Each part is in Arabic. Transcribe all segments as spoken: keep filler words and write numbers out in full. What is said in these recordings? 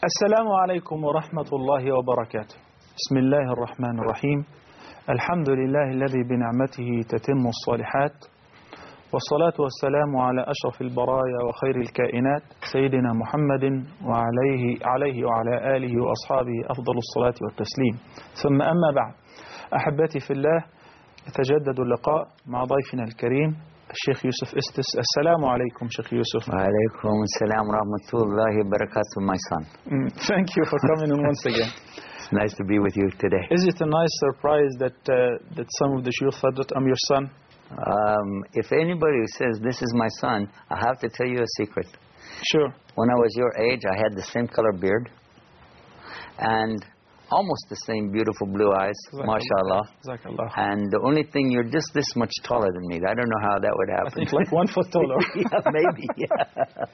السلام عليكم ورحمة الله وبركاته. بسم الله الرحمن الرحيم. الحمد لله الذي بنعمته تتم الصالحات، والصلاة والسلام على أشرف البرايا وخير الكائنات سيدنا محمد وعليه عليه وعلى آله وأصحابه أفضل الصلاة والتسليم. ثم أما بعد، أحبتي في الله، يتجدد اللقاء مع ضيفنا الكريم الشيخ يوسف إستس. السلام عليكم شيخ يوسف. وعليكم السلام ورحمة الله وبركاته, my son. Mm, thank you for coming in once again. It's nice to be with you today. Is it a nice surprise that uh, that some of the shuyukh thought that I'm your son? Um, if anybody says this is my son, I have to tell you a secret. Sure. When I was your age, I had the same color beard and almost the same beautiful blue eyes, mashallah. And the only thing, you're just this much taller than me. I don't know how that would happen. I think like one foot taller. Yeah, maybe. Yeah.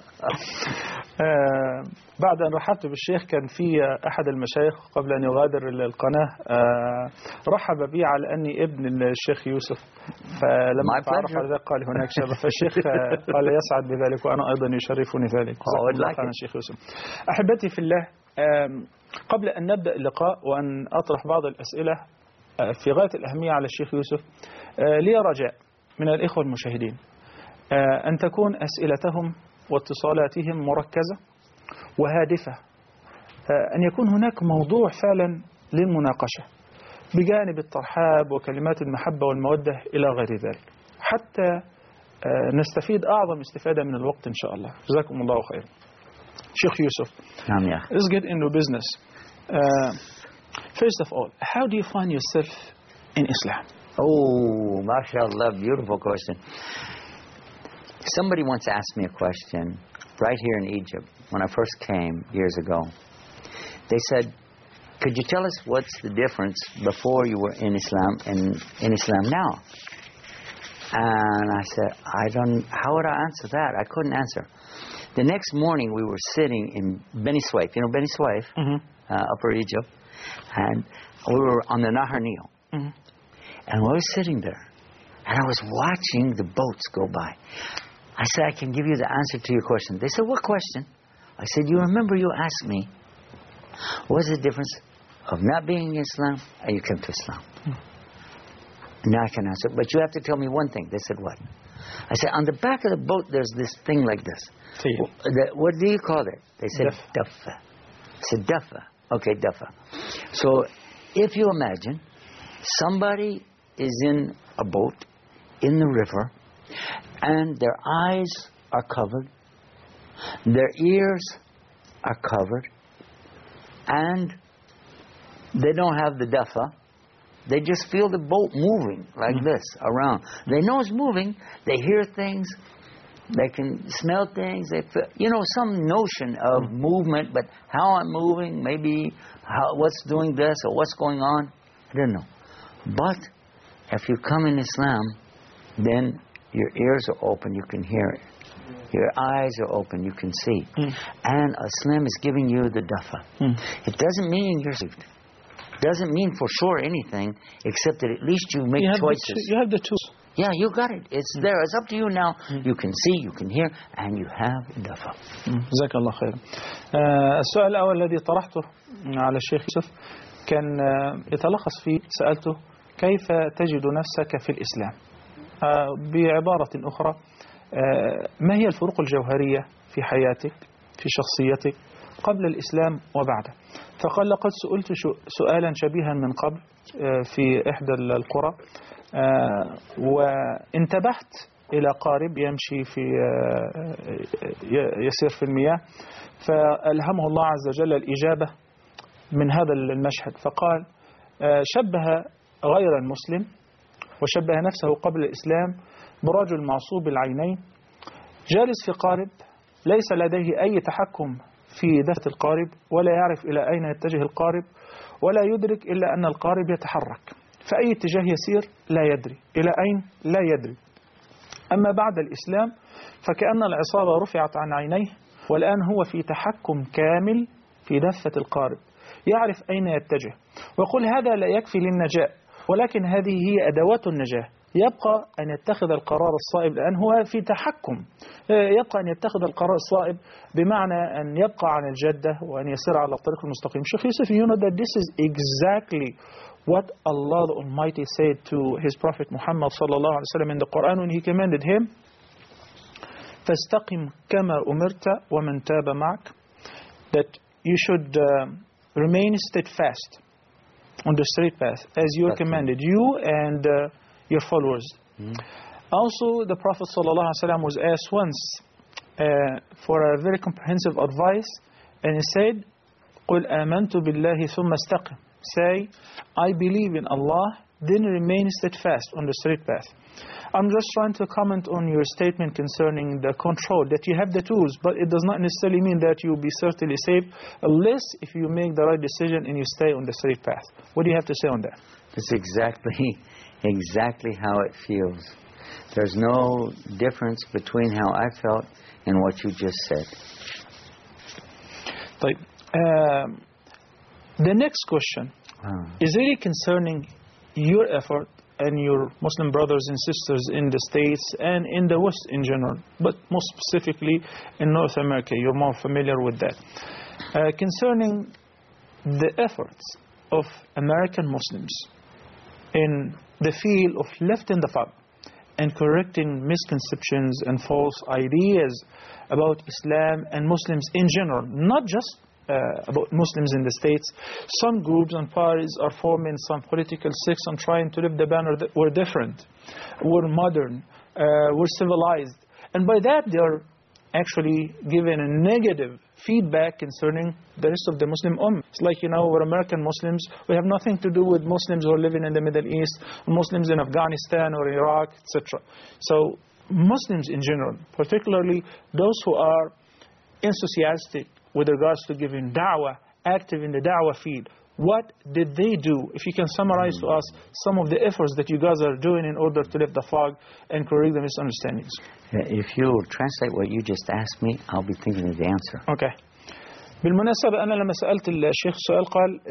آه بعد أن رحبت بالشيخ، كان في أحد المشايخ قبل أن يغادر القناة آه رحب بي على أني ابن الشيخ يوسف، فلما تعرف على ذلك قال هناك شبه، فالشيخ قال يسعد بذلك وأنا أيضا يشرفني ذلك. الشيخ يوسف. أحبتي في الله، قبل أن نبدأ اللقاء وأن أطرح بعض الأسئلة في غاية الأهمية على الشيخ يوسف، لي رجاء من الإخوة المشاهدين أن تكون أسئلتهم واتصالاتهم مركزة وهادفة، أن يكون هناك موضوع فعلا للمناقشة بجانب الترحاب وكلمات المحبة والمودة إلى غير ذلك، حتى نستفيد أعظم استفادة من الوقت إن شاء الله. جزاكم الله خير. Sheikh Yusuf, let's get into business. Uh, first of all, how do you find yourself in Islam? Oh, mashallah, beautiful question. Somebody once asked me a question right here in Egypt when I first came years ago. They said, could you tell us what's the difference before you were in Islam and in Islam now? And I said, I don't, how would I answer that? I couldn't answer. The next morning we were sitting in Beni Suef, you know Beni Suef, mm-hmm. uh, Upper Egypt, and we were on the Nahar Nil. Mm-hmm. And we were sitting there, and I was watching the boats go by. I said, I can give you the answer to your question. They said, what question? I said, you remember you asked me, what's the difference of not being in Islam and you came to Islam? Mm-hmm. Now I can answer, but you have to tell me one thing. They said, what? I said, on the back of the boat there's this thing like this. What do you call it? They said daffa. I said daffa. Okay, daffa. So if you imagine somebody is in a boat in the river and their eyes are covered, their ears are covered, and they don't have the daffa. They just feel the boat moving like mm. this around. They know it's moving. They hear things. They can smell things. They feel, you know, some notion of mm. movement, but how I'm moving, maybe how, what's doing this or what's going on, I don't know. But if you come in Islam, then your ears are open, you can hear it. Your eyes are open, you can see. Mm. And Islam is giving you the dafa. Mm. It doesn't mean you're saved. Doesn't mean for sure anything, except that at least you make you choices. The, you have the tools. Yeah, you got it. It's mm. there. It's up to you now. Mm. You can see, you can hear, and you have dafa. جزاك الله خير. السؤال الأول الذي طرحته على الشيخ يوسف كان يتلخص في سألته كيف تجد نفسك في الإسلام؟ بعبارة أخرى، ما هي الفروق الجوهرية في حياتك في شخصيتك قبل الإسلام وبعده؟ فقال لقد سئلت سؤالا شبيها من قبل في إحدى القرى، وانتبهت إلى قارب يمشي في يسير في المياه، فألهمه الله عز وجل الإجابة من هذا المشهد، فقال شبه غير المسلم وشبه نفسه قبل الإسلام برجل معصوب العينين جالس في قارب ليس لديه أي تحكم في دفة القارب، ولا يعرف إلى أين يتجه القارب، ولا يدرك إلا أن القارب يتحرك فأي اتجاه يسير لا يدري إلى أين لا يدري. أما بعد الإسلام فكأن العصابة رفعت عن عينيه، والآن هو في تحكم كامل في دفة القارب، يعرف أين يتجه، ويقول هذا لا يكفي للنجاة، ولكن هذه هي أدوات النجاة. يبقى أن يتخذ القرار الصائب، لأن هو في تحكم. يبقى أن يتخذ القرار الصائب بمعنى أن يبقى عن الجدة وأن يسير على الطريق المستقيم. Sheikh Yusuf, you know that this is exactly what Allah the Almighty said to His Prophet Muhammad sallallahu alaihi wasallam in the Quran when He commanded him, فَاسْتَقِمْ كَمَا أُمِرْتَ وَمَنْ تَابَ مَعَكَ, that you should uh, remain steadfast on the straight path as you are commanded, you and uh, your followers. Mm. Also, the Prophet ﷺ was asked once uh, for a very comprehensive advice, and he said, قُلْ آمَنْتُ بِاللَّهِ ثُمَّ اسْتَقِمْ, say, I believe in Allah, then remain steadfast on the straight path. I'm just trying to comment on your statement concerning the control, that you have the tools, but it does not necessarily mean that you'll be certainly saved, unless if you make the right decision and you stay on the straight path. What do you have to say on that? That's exactly, exactly how it feels. There's no difference between how I felt and what you just said. طيب, um, the next question uh. is really concerning your effort and your Muslim brothers and sisters in the States and in the West in general, but most specifically in North America. You're more familiar with that. Uh, concerning the efforts of American Muslims in the field of lifting the fog and correcting misconceptions and false ideas about Islam and Muslims in general, not just Uh, about Muslims in the States. Some groups and parties are forming some political sects and trying to lift the banner that we're different, we're modern, uh, we're civilized. And by that they are actually given a negative feedback concerning the rest of the Muslim Ummah. It's like, you know, we're American Muslims. We have nothing to do with Muslims who are living in the Middle East, Muslims in Afghanistan or Iraq, et cetera. So Muslims in general, particularly those who are enthusiastic with regards to giving da'wah, active in the da'wah field, what did they do? If you can summarize to us some of the efforts that you guys are doing in order to lift the fog and correct the misunderstandings. If you translate what you just asked me, I'll be thinking of the answer. Okay. بالمناسبة أنا لما سألت الشيخ سؤال قال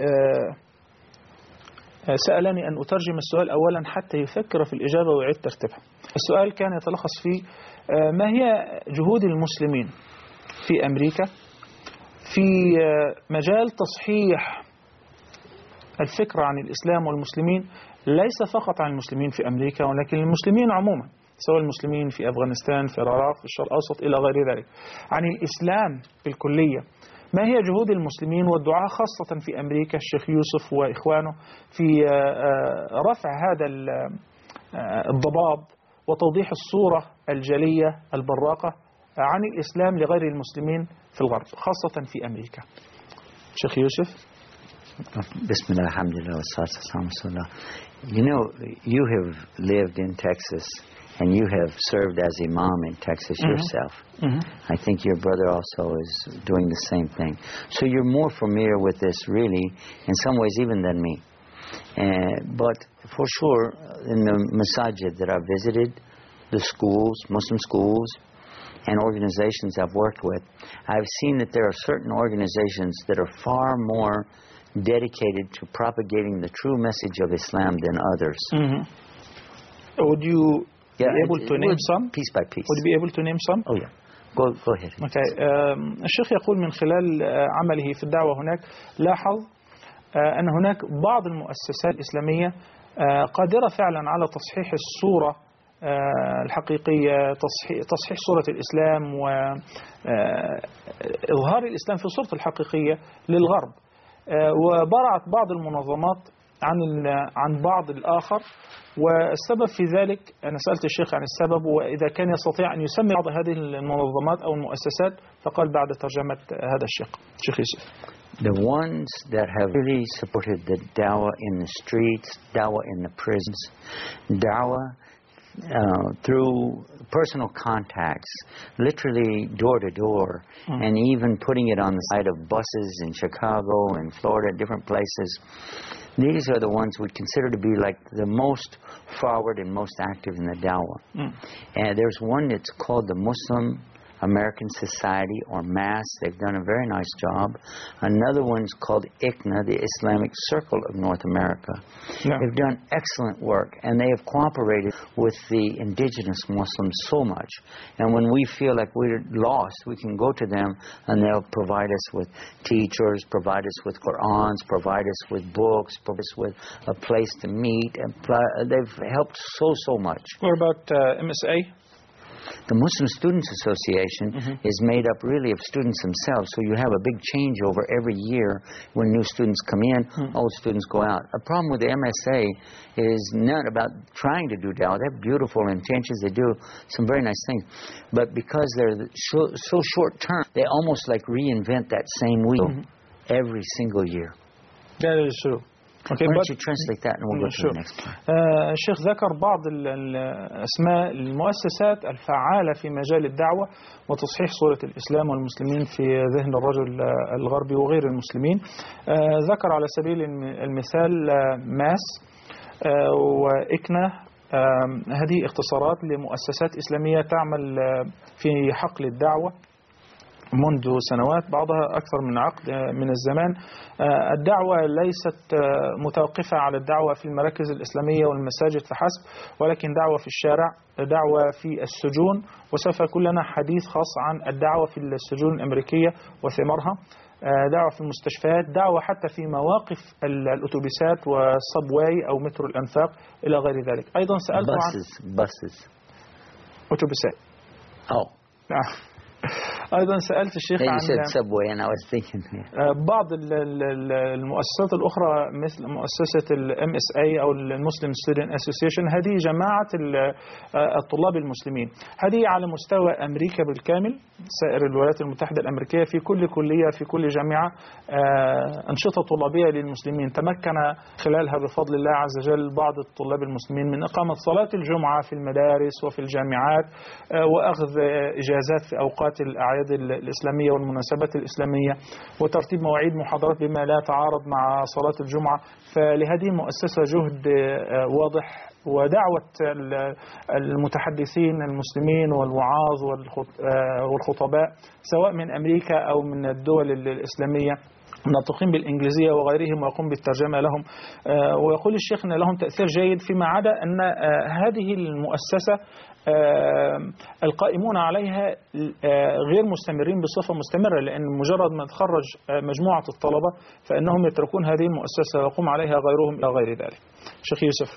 سألني أن أترجم السؤال أولا حتى يفكر في الإجابة ويعيد ترتيبها. السؤال كان يتلخص في ما هي جهود المسلمين في أمريكا في مجال تصحيح الفكرة عن الإسلام والمسلمين، ليس فقط عن المسلمين في أمريكا ولكن المسلمين عموما، سواء المسلمين في أفغانستان، في العراق، في الشرق الأوسط إلى غير ذلك، عن الإسلام بالكلية. ما هي جهود المسلمين والدعاة خاصة في أمريكا، الشيخ يوسف وإخوانه، في رفع هذا الضباب وتوضيح الصورة الجلية البراقة عن الإسلام لغير المسلمين في الغرب، خاصة في أمريكا. شيخ يوسف. Bismillah, alhamdulillah, wassalam. You know, you have lived in Texas and you have served as imam in Texas mm-hmm. yourself. Mm-hmm. I think your brother also is doing the same thing. So you're more familiar with this really, in some ways even than me. Uh, but for sure, in the masajid that I've visited, the schools, Muslim schools, and organizations I've worked with, I've seen that there are certain organizations that are far more dedicated to propagating the true message of Islam than others. Mm-hmm. Would you yeah, be able to name some? Piece by piece. Would you be able to name some? Oh yeah. Go, go ahead. Okay. Um, الشيخ يقول من خلال عمله في الدعوة هناك لاحظ أن هناك بعض المؤسسات الإسلامية قادرة فعلا على تصحيح الصورة الحقيقية، تصحيح, تصحيح صورة الإسلام وإظهار الإسلام في صورته الحقيقية للغرب. وبرعت بعض المنظمات عن عن بعض الآخر، والسبب في ذلك أنا سألت الشيخ عن السبب، وإذا كان يستطيع أن يسمي بعض هذه المنظمات أو المؤسسات، فقال بعد ترجمة هذا الشيخ. شيخ يوسف. The ones that have really supported the dawah in the streets, dawah in the prisons, dawah Uh, through personal contacts, literally door to door, mm. and even putting it on the side of buses in Chicago and Florida, different places. These are the ones we consider to be like the most forward and most active in the dawah. Mm. And there's one that's called the Muslim American Society or M A S. They've done a very nice job. Another one's called I C N A, the Islamic Circle of North America. Yeah. They've done excellent work, and they have cooperated with the indigenous Muslims so much. And when we feel like we're lost, we can go to them, and they'll provide us with teachers, provide us with Qur'ans, provide us with books, provide us with a place to meet. And they've helped so, so much. What about uh, M S A? The Muslim Students Association mm-hmm. is made up really of students themselves, so you have a big changeover every year when new students come in, mm-hmm. old students go out. A problem with the M S A is not about trying to do dawah. They have beautiful intentions. They do some very nice things. But because they're so, so short-term, they almost like reinvent that same wheel mm-hmm. every single year. That is true. Okay, Why don't you translate that and we'll go to the next part. الشيخ ذكر بعض الأسماء المؤسسات الفعالة في مجال الدعوة وتصحيح صورة الإسلام والمسلمين في ذهن الرجل الغربي وغير المسلمين. ذكر على سبيل المثال ماس وإكنا. هذه اختصارات لمؤسسات إسلامية تعمل في حقل الدعوة منذ سنوات، بعضها أكثر من عقد من الزمان. الدعوة ليست متوقفة على الدعوة في المراكز الإسلامية والمساجد فحسب، ولكن دعوة في الشارع، دعوة في السجون، وسوف يكون لنا حديث خاص عن الدعوة في السجون الأمريكية وثمارها، دعوة في المستشفيات، دعوة حتى في مواقف الأتوبيسات والصبواي أو مترو الأنفاق إلى غير ذلك. أيضا سألت عن buses أتوبيسات. أو أيضا سألت الشيخ عن بعض المؤسسات الأخرى مثل مؤسسة الام اس اي أو المسلم ستودنت اسوسيشن. هذه جماعة الطلاب المسلمين، هذه على مستوى أمريكا بالكامل، سائر الولايات المتحدة الأمريكية، في كل كلية في كل جامعة أنشطة طلابية للمسلمين. تمكن خلالها بفضل الله عز وجل بعض الطلاب المسلمين من إقامة صلاة الجمعة في المدارس وفي الجامعات، وأخذ إجازات في أوقات الأعياد الإسلامية والمناسبات الإسلامية، وترتيب مواعيد محاضرات بما لا يتعارض مع صلاة الجمعة. فلهذه المؤسسة جهد واضح، ودعوة المتحدثين المسلمين والوعاظ والخطباء سواء من أمريكا أو من الدول الإسلامية ناطقين بالإنجليزية وغيرهم، ويقوم بالترجمة لهم. ويقول الشيخ أن لهم تأثير جيد، فيما عدا أن هذه المؤسسة القائمون عليها غير مستمرين بصفة مستمرة، لأن مجرد ما تخرج مجموعة الطلبة فإنهم يتركون هذه المؤسسة ويقوم عليها غيرهم إلى غير ذلك. شيخ يوسف,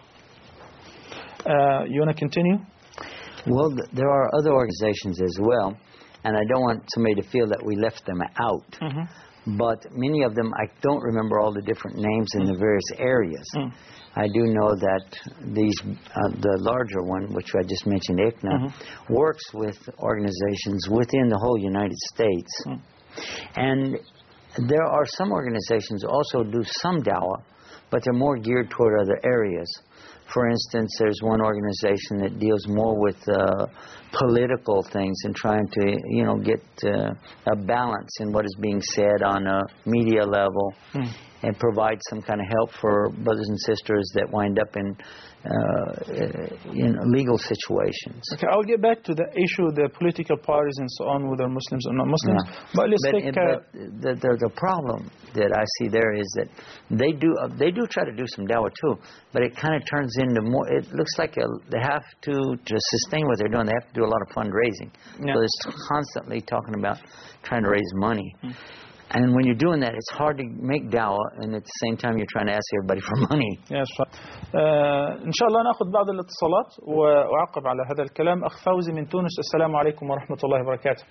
uh, you want to continue? Well, there are other organizations as well, and I don't want somebody to feel that we left them out. Mm-hmm. But many of them, I don't remember all the different names in the various areas. Mm. I do know that these, uh, the larger one, which I just mentioned, I C N A, mm-hmm. works with organizations within the whole United States. Mm. And there are some organizations also do some dawah, but they're more geared toward other areas. For instance, there's one organization that deals more with uh, political things and trying to, you know, get uh, a balance in what is being said on a media level. Mm. And provide some kind of help for brothers and sisters that wind up in uh, in legal situations. Okay, I'll get back to the issue, the political parties and so on, whether Muslims or not Muslims. Yeah. But let's but, take. Uh, but the, the the problem that I see there is that they do uh, they do try to do some dawah too, but it kind of turns into more. It looks like a, they have to to sustain what they're doing. They have to do a lot of fundraising. Yeah. So they're constantly talking about trying to raise money. Mm. And when you're doing that, it's hard to make dawah, and at the same time you're trying to ask everybody for money. Yes. Uh, إن شاء الله نأخذ بعض الاتصالات وأعقب على هذا الكلام. أخ فوزي من تونس، السلام عليكم ورحمة الله وبركاته.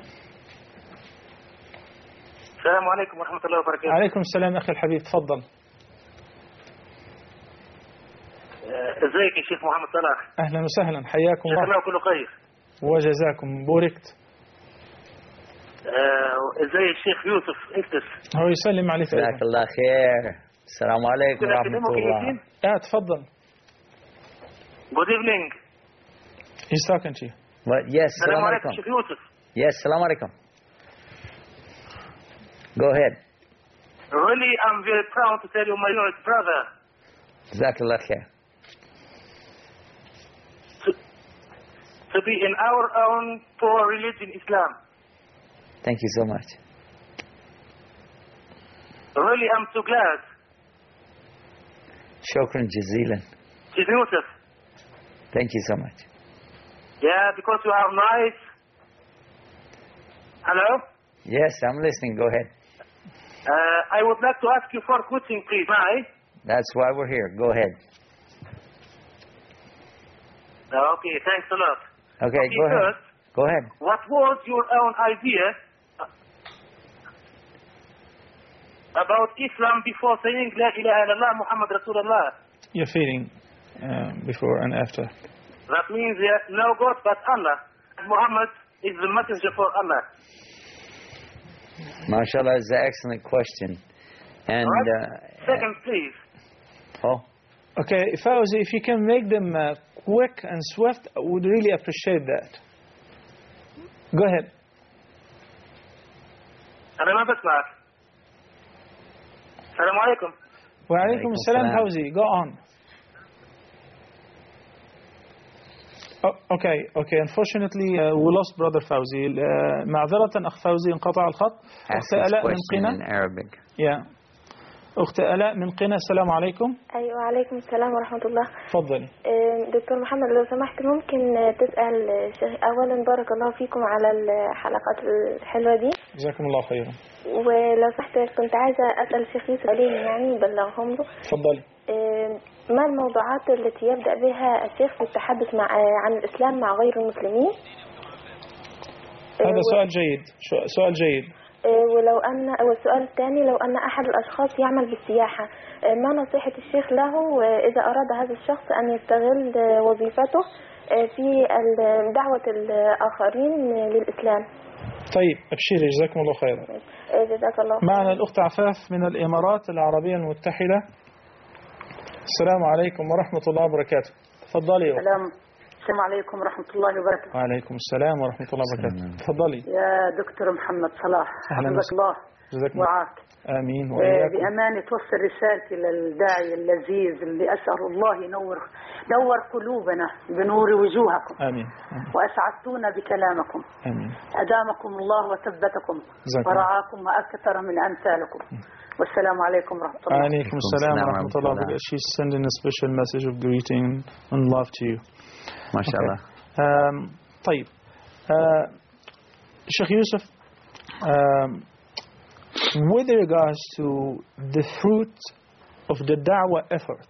السلام عليكم ورحمة الله وبركاته. عليكم السلام أخي الحبيب، تفضل. ازيك يا شيخ محمد صلاح؟ أهلا وسهلا، حياكم الله. الله كله خير. وجزاكم، بوركت. ازاي الشيخ يوسف انتس؟ هو يسلم عليك. جزاك الله خير. السلام عليكم ورحمة الله. اه تفضل. Good evening. He's talking to you. What? Yes. السلام عليكم شيخ يوسف. Yes. السلام عليكم. Go ahead. Really, I'm very proud to tell you, my Lord brother. جزاك الله خير. To to be in our own poor religion, Islam. Thank you so much. Really, I'm so glad. Shukran jazilan. Sheikh Yusuf. Thank you so much. Yeah, because you are nice. Hello? Yes, I'm listening. Go ahead. Uh, I would like to ask you for a question, please. May? That's why we're here. Go ahead. Okay, thanks a lot. Okay, Okay, go ahead. first, Go ahead. what was your own idea about Islam before saying La ilaha illallah Muhammad Rasulullah? Your feeling uh, before and after. That means there is no God but Allah. Muhammad is the messenger for Allah. MashaAllah is an excellent question. And, Right? uh, Second, please. oh, Okay, Fawzi, if you can make them uh, quick and swift, I would really appreciate that. Go ahead. أنا ما بسمعك. السلام عليكم. Wa alaikum assalam, Assalam. Fawzi. Go on. Oh, okay, okay. Unfortunately, uh, we lost brother Fawzi. Uh, معذرة أخ فوزي انقطع الخط. ask أخت this آلاء من question قنا. in Arabic. Yeah. أخت آلاء من قنا، السلام عليكم. أيوة، وعليكم السلام ورحمة الله. تفضلي. آه، دكتور محمد، لو سمحت ممكن آه، تسأل آه، شيخ. أولا بارك الله فيكم على الحلقات الحلوة دي، جزاكم الله خيرا. ولو سمحت كنت عايزة أسأل الشيخ يوسف عليه يعني يبلغهم له. تفضلي. آه، ما الموضوعات التي يبدأ بها الشيخ في التحدث مع آه، عن الإسلام مع غير المسلمين؟ هذا آه، سؤال جيد، شو- سؤال جيد. آه، ولو أن والسؤال الثاني، لو أن أحد الأشخاص يعمل بالسياحة، آه، ما نصيحة الشيخ له آه، إذا أراد هذا الشخص أن يستغل آه، وظيفته آه، في ال- دعوة الآخرين آه، للإسلام؟ طيب أبشري، جزاكم الله خيرا. آه، جزاك الله خير. معنا الأخت عفاف من الإمارات العربية المتحدة. السلام عليكم ورحمة الله وبركاته. تفضلي يا أخت. السلام السلام عليكم ورحمة الله وبركاته. وعليكم السلام ورحمة الله وبركاته. تفضلي. يا دكتور محمد صلاح، أهلا حفظك وسهلا. الله جزاكم الله. وعاك. آمين آه، وإياكم. بأمانة توصل رسالتي للداعي اللذيذ اللي أسأل الله ينور نور قلوبنا بنور وجوهكم، آمين. آمين. وأسعدتونا بكلامكم. آمين. أدامكم الله وثبتكم جزاكم الله. ورعاكم وأكثر من أمثالكم. والسلام عليكم ورحمة الله. عليكم السلام ورحمة الله وبركاته. She's sending a special message of greeting and love to you. MashaAllah. Okay. Um, طيب. Uh, Sheikh Yusuf, um, with regards to the fruit of the da'wah effort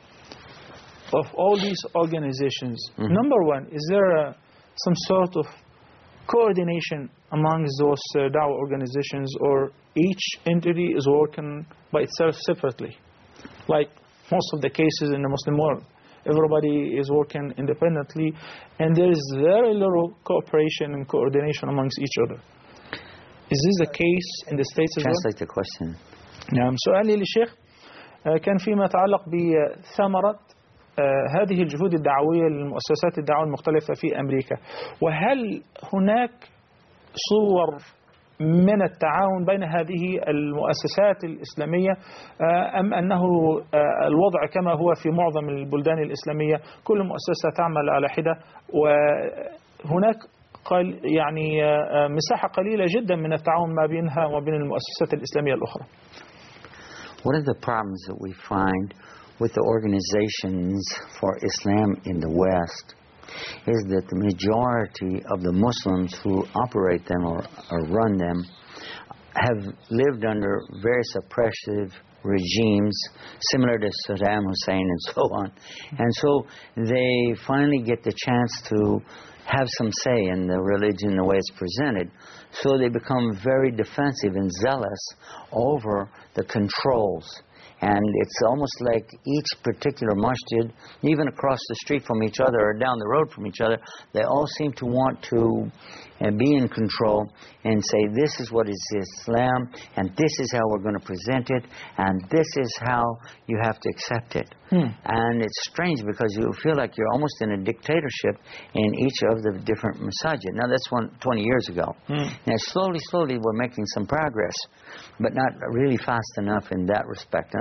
of all these organizations, Mhm. number one, is there uh, some sort of coordination among those uh, da'wah organizations, or each entity is working by itself separately? Like most of the cases in the Muslim world, everybody is working independently, and there is very little cooperation and coordination amongst each other. Is this the case in the States as well? Translate the question. نعم. سؤالي للشيخ آه، كان فيما يتعلق بثمرة آه، هذه الجهود الدعوية للمؤسسات الدعوية المختلفة في أمريكا، وهل هناك صور من التعاون بين هذه المؤسسات الإسلامية آه، أم أنه آه، الوضع كما هو في معظم البلدان الإسلامية، كل مؤسسة تعمل على حدة، وهناك قل يعني آه، مساحة قليلة جدا من التعاون ما بينها وبين المؤسسات الإسلامية الأخرى؟ One of the problems that we find with the organizations for Islam in the West is that the majority of the Muslims who operate them or, or run them have lived under very suppressive regimes similar to Saddam Hussein and so on. And so they finally get the chance to have some say in the religion the way it's presented. So they become very defensive and zealous over the controls. And it's almost like each particular masjid, even across the street from each other or down the road from each other, they all seem to want to uh, be in control and say, this is what is Islam, and this is how we're going to present it, and this is how you have to accept it. Hmm. And it's strange because you feel like you're almost in a dictatorship in each of the different masajid. Now, that's one, twenty years ago. Hmm. Now, slowly, slowly, we're making some progress, but not really fast enough in that respect. And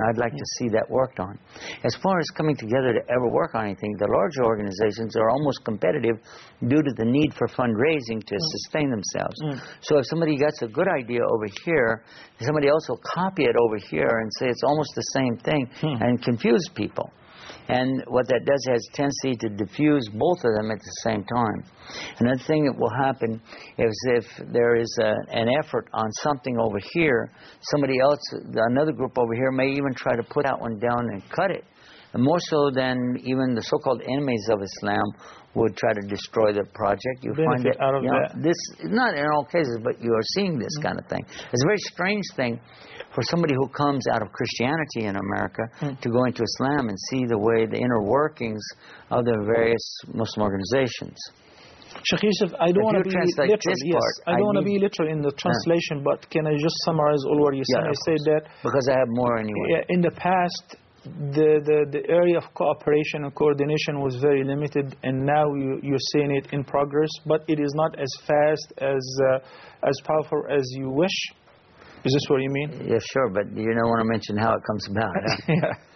I'd like to see that worked on. As far as coming together to ever work on anything, the larger organizations are almost competitive due to the need for fundraising to mm. sustain themselves. Mm. So if somebody gets a good idea over here, somebody else will copy it over here and say it's almost the same thing mm. and confuse people. And what that does has a tendency to diffuse both of them at the same time. Another thing that will happen is if there is a, an effort on something over here, somebody else, another group over here may even try to put that one down and cut it. And more so than even the so-called enemies of Islam would try to destroy the project. You find that, out of you know, that. this, not in all cases, but you are seeing this mm-hmm. kind of thing. It's a very strange thing for somebody who comes out of Christianity in America mm. to go into Islam and see the way, the inner workings of the various Muslim organizations. Sheikh Yusuf, I don't want to be literal. Yes, part, I don't want to be literal in the translation, uh, but can I just summarize all what you said? Yeah, I said that because I have more anyway. Yeah, in the past, the, the the area of cooperation and coordination was very limited, and now you you're seeing it in progress, but it is not as fast as uh, as powerful as you wish. Is this what you mean? Yeah, sure, but you don't want to mention how it comes about. Huh?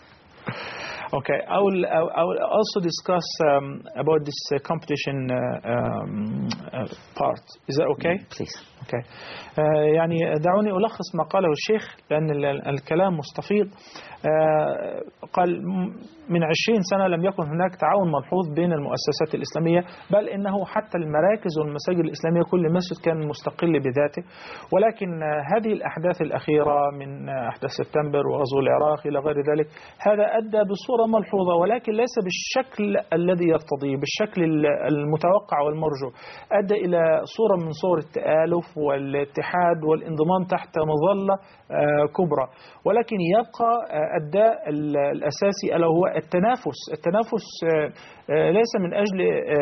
Yeah. Okay, I will. I, I will also discuss um, about this uh, competition uh, um, uh, part. Is that okay? Please. Okay. آه يعني دعوني ألخص ما قاله الشيخ لأن الكلام مستفيض. آه قال من عشرين سنة لم يكن هناك تعاون ملحوظ بين المؤسسات الإسلامية، بل إنه حتى المراكز والمساجد الإسلامية كل مسجد كان مستقل بذاته. ولكن آه هذه الأحداث الأخيرة من آه أحداث سبتمبر وغزو العراق إلى غير ذلك، هذا أدى بصورة ملحوظة ولكن ليس بالشكل الذي يرتضيه، بالشكل المتوقع والمرجو. أدى إلى صورة من صور التآلف والاتحاد والانضمام تحت مظلة كبرى، ولكن يبقى الداء الأساسي ألا هو التنافس. التنافس ليس من أجل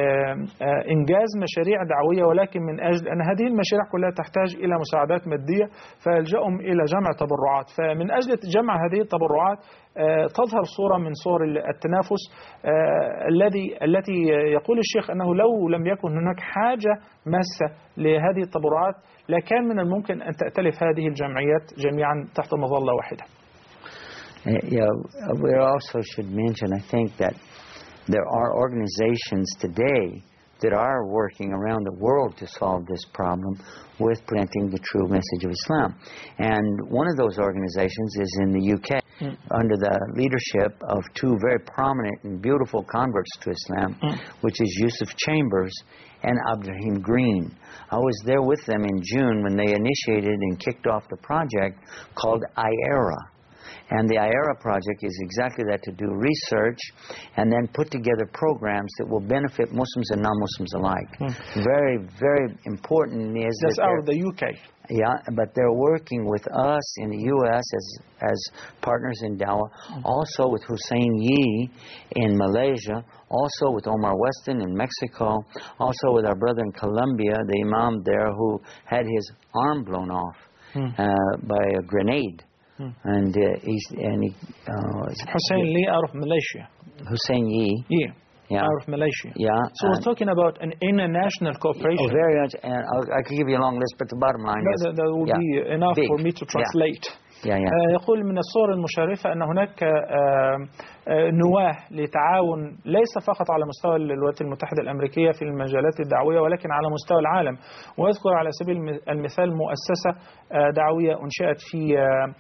إنجاز مشاريع دعوية، ولكن من أجل أن هذه المشاريع كلها تحتاج إلى مساعدات مادية، فيلجأهم إلى جمع تبرعات. فمن أجل جمع هذه التبرعات تظهر صورة من صور التنافس الذي التي يقول الشيخ أنه لو لم يكن هناك حاجة ماسة لهذه التبرعات لكان من الممكن أن تأتلف هذه الجمعيات جميعا تحت مظلة واحدة. Yeah, we also should mention, I think, that there are organizations today that are working around the world to solve this problem with presenting the true message of Islam. And one of those organizations is in the U K, mm. under the leadership of two very prominent and beautiful converts to Islam, mm. which is Yusuf Chambers and Abdurrahim Green. I was there with them in June when they initiated and kicked off the project called I A R A. And the I A R A project is exactly that, to do research and then put together programs that will benefit Muslims and non-Muslims alike. Mm. Very, very important is That's that out of the U K. Yeah, but they're working with us in the U S as as partners in Dawah, mm. also with Hussein Yee in Malaysia, also with Omar Weston in Mexico, also with our brother in Colombia, the imam there who had his arm blown off mm. uh, by a grenade. Hmm. And uh, he's and he, uh, Hussein Lee out of Malaysia. Hussein Yee. Yeah. Yeah. Out of Malaysia. Yeah. So we're talking about an international cooperation. Oh, very much. And I'll, I could give you a long list, but the bottom line that, is that, that will yeah, be enough big. for me to translate. Yeah. Yeah, yeah. آه يقول من الصور المشرفة أن هناك آه آه نواة لتعاون ليس فقط على مستوى الولايات المتحدة الأمريكية في المجالات الدعوية، ولكن على مستوى العالم. وأذكر على سبيل المثال مؤسسة آه دعوية أنشئت في آه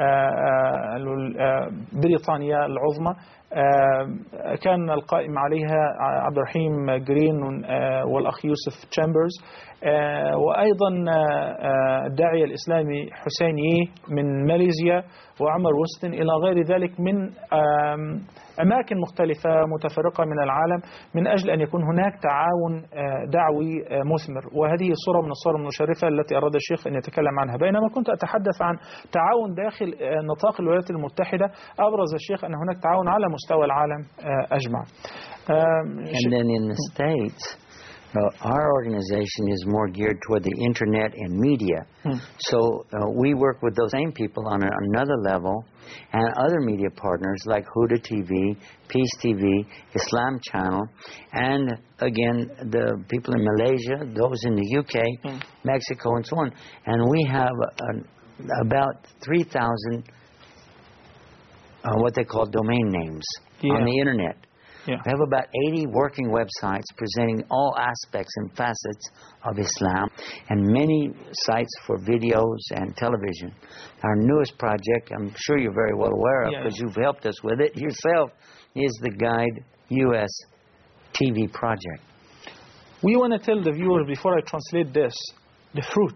آه بريطانيا العظمى، كان القائم عليها عبد الرحيم جرين والأخ يوسف تشامبرز، وأيضا الداعية الإسلامي حسين يي من ماليزيا، وعمر وستن إلى غير ذلك من أماكن مختلفة متفرقة من العالم، من أجل أن يكون هناك تعاون دعوي مثمر. وهذه صورة من الصور المشرفة التي أراد الشيخ أن يتكلم عنها. بينما كنت أتحدث عن تعاون داخل نطاق الولايات المتحدة، أبرز الشيخ أن هناك تعاون على مستوى العالم أجمع. And then in the States, Uh, our organization is more geared toward the internet and media. Hmm. So uh, we work with those same people on a, another level, and other media partners like Huda T V, Peace T V, Islam Channel, and again the people in Malaysia, those in the U K, hmm. Mexico, and so on. And we have uh, about three thousand uh, what they call domain names Yeah. on the internet. Yeah. We have about eighty working websites presenting all aspects and facets of Islam, and many sites for videos and television. Our newest project, I'm sure you're very well aware of because Yeah. you've helped us with it yourself, is the Guide U S T V project. We want to tell the viewers, before I translate this, the fruit.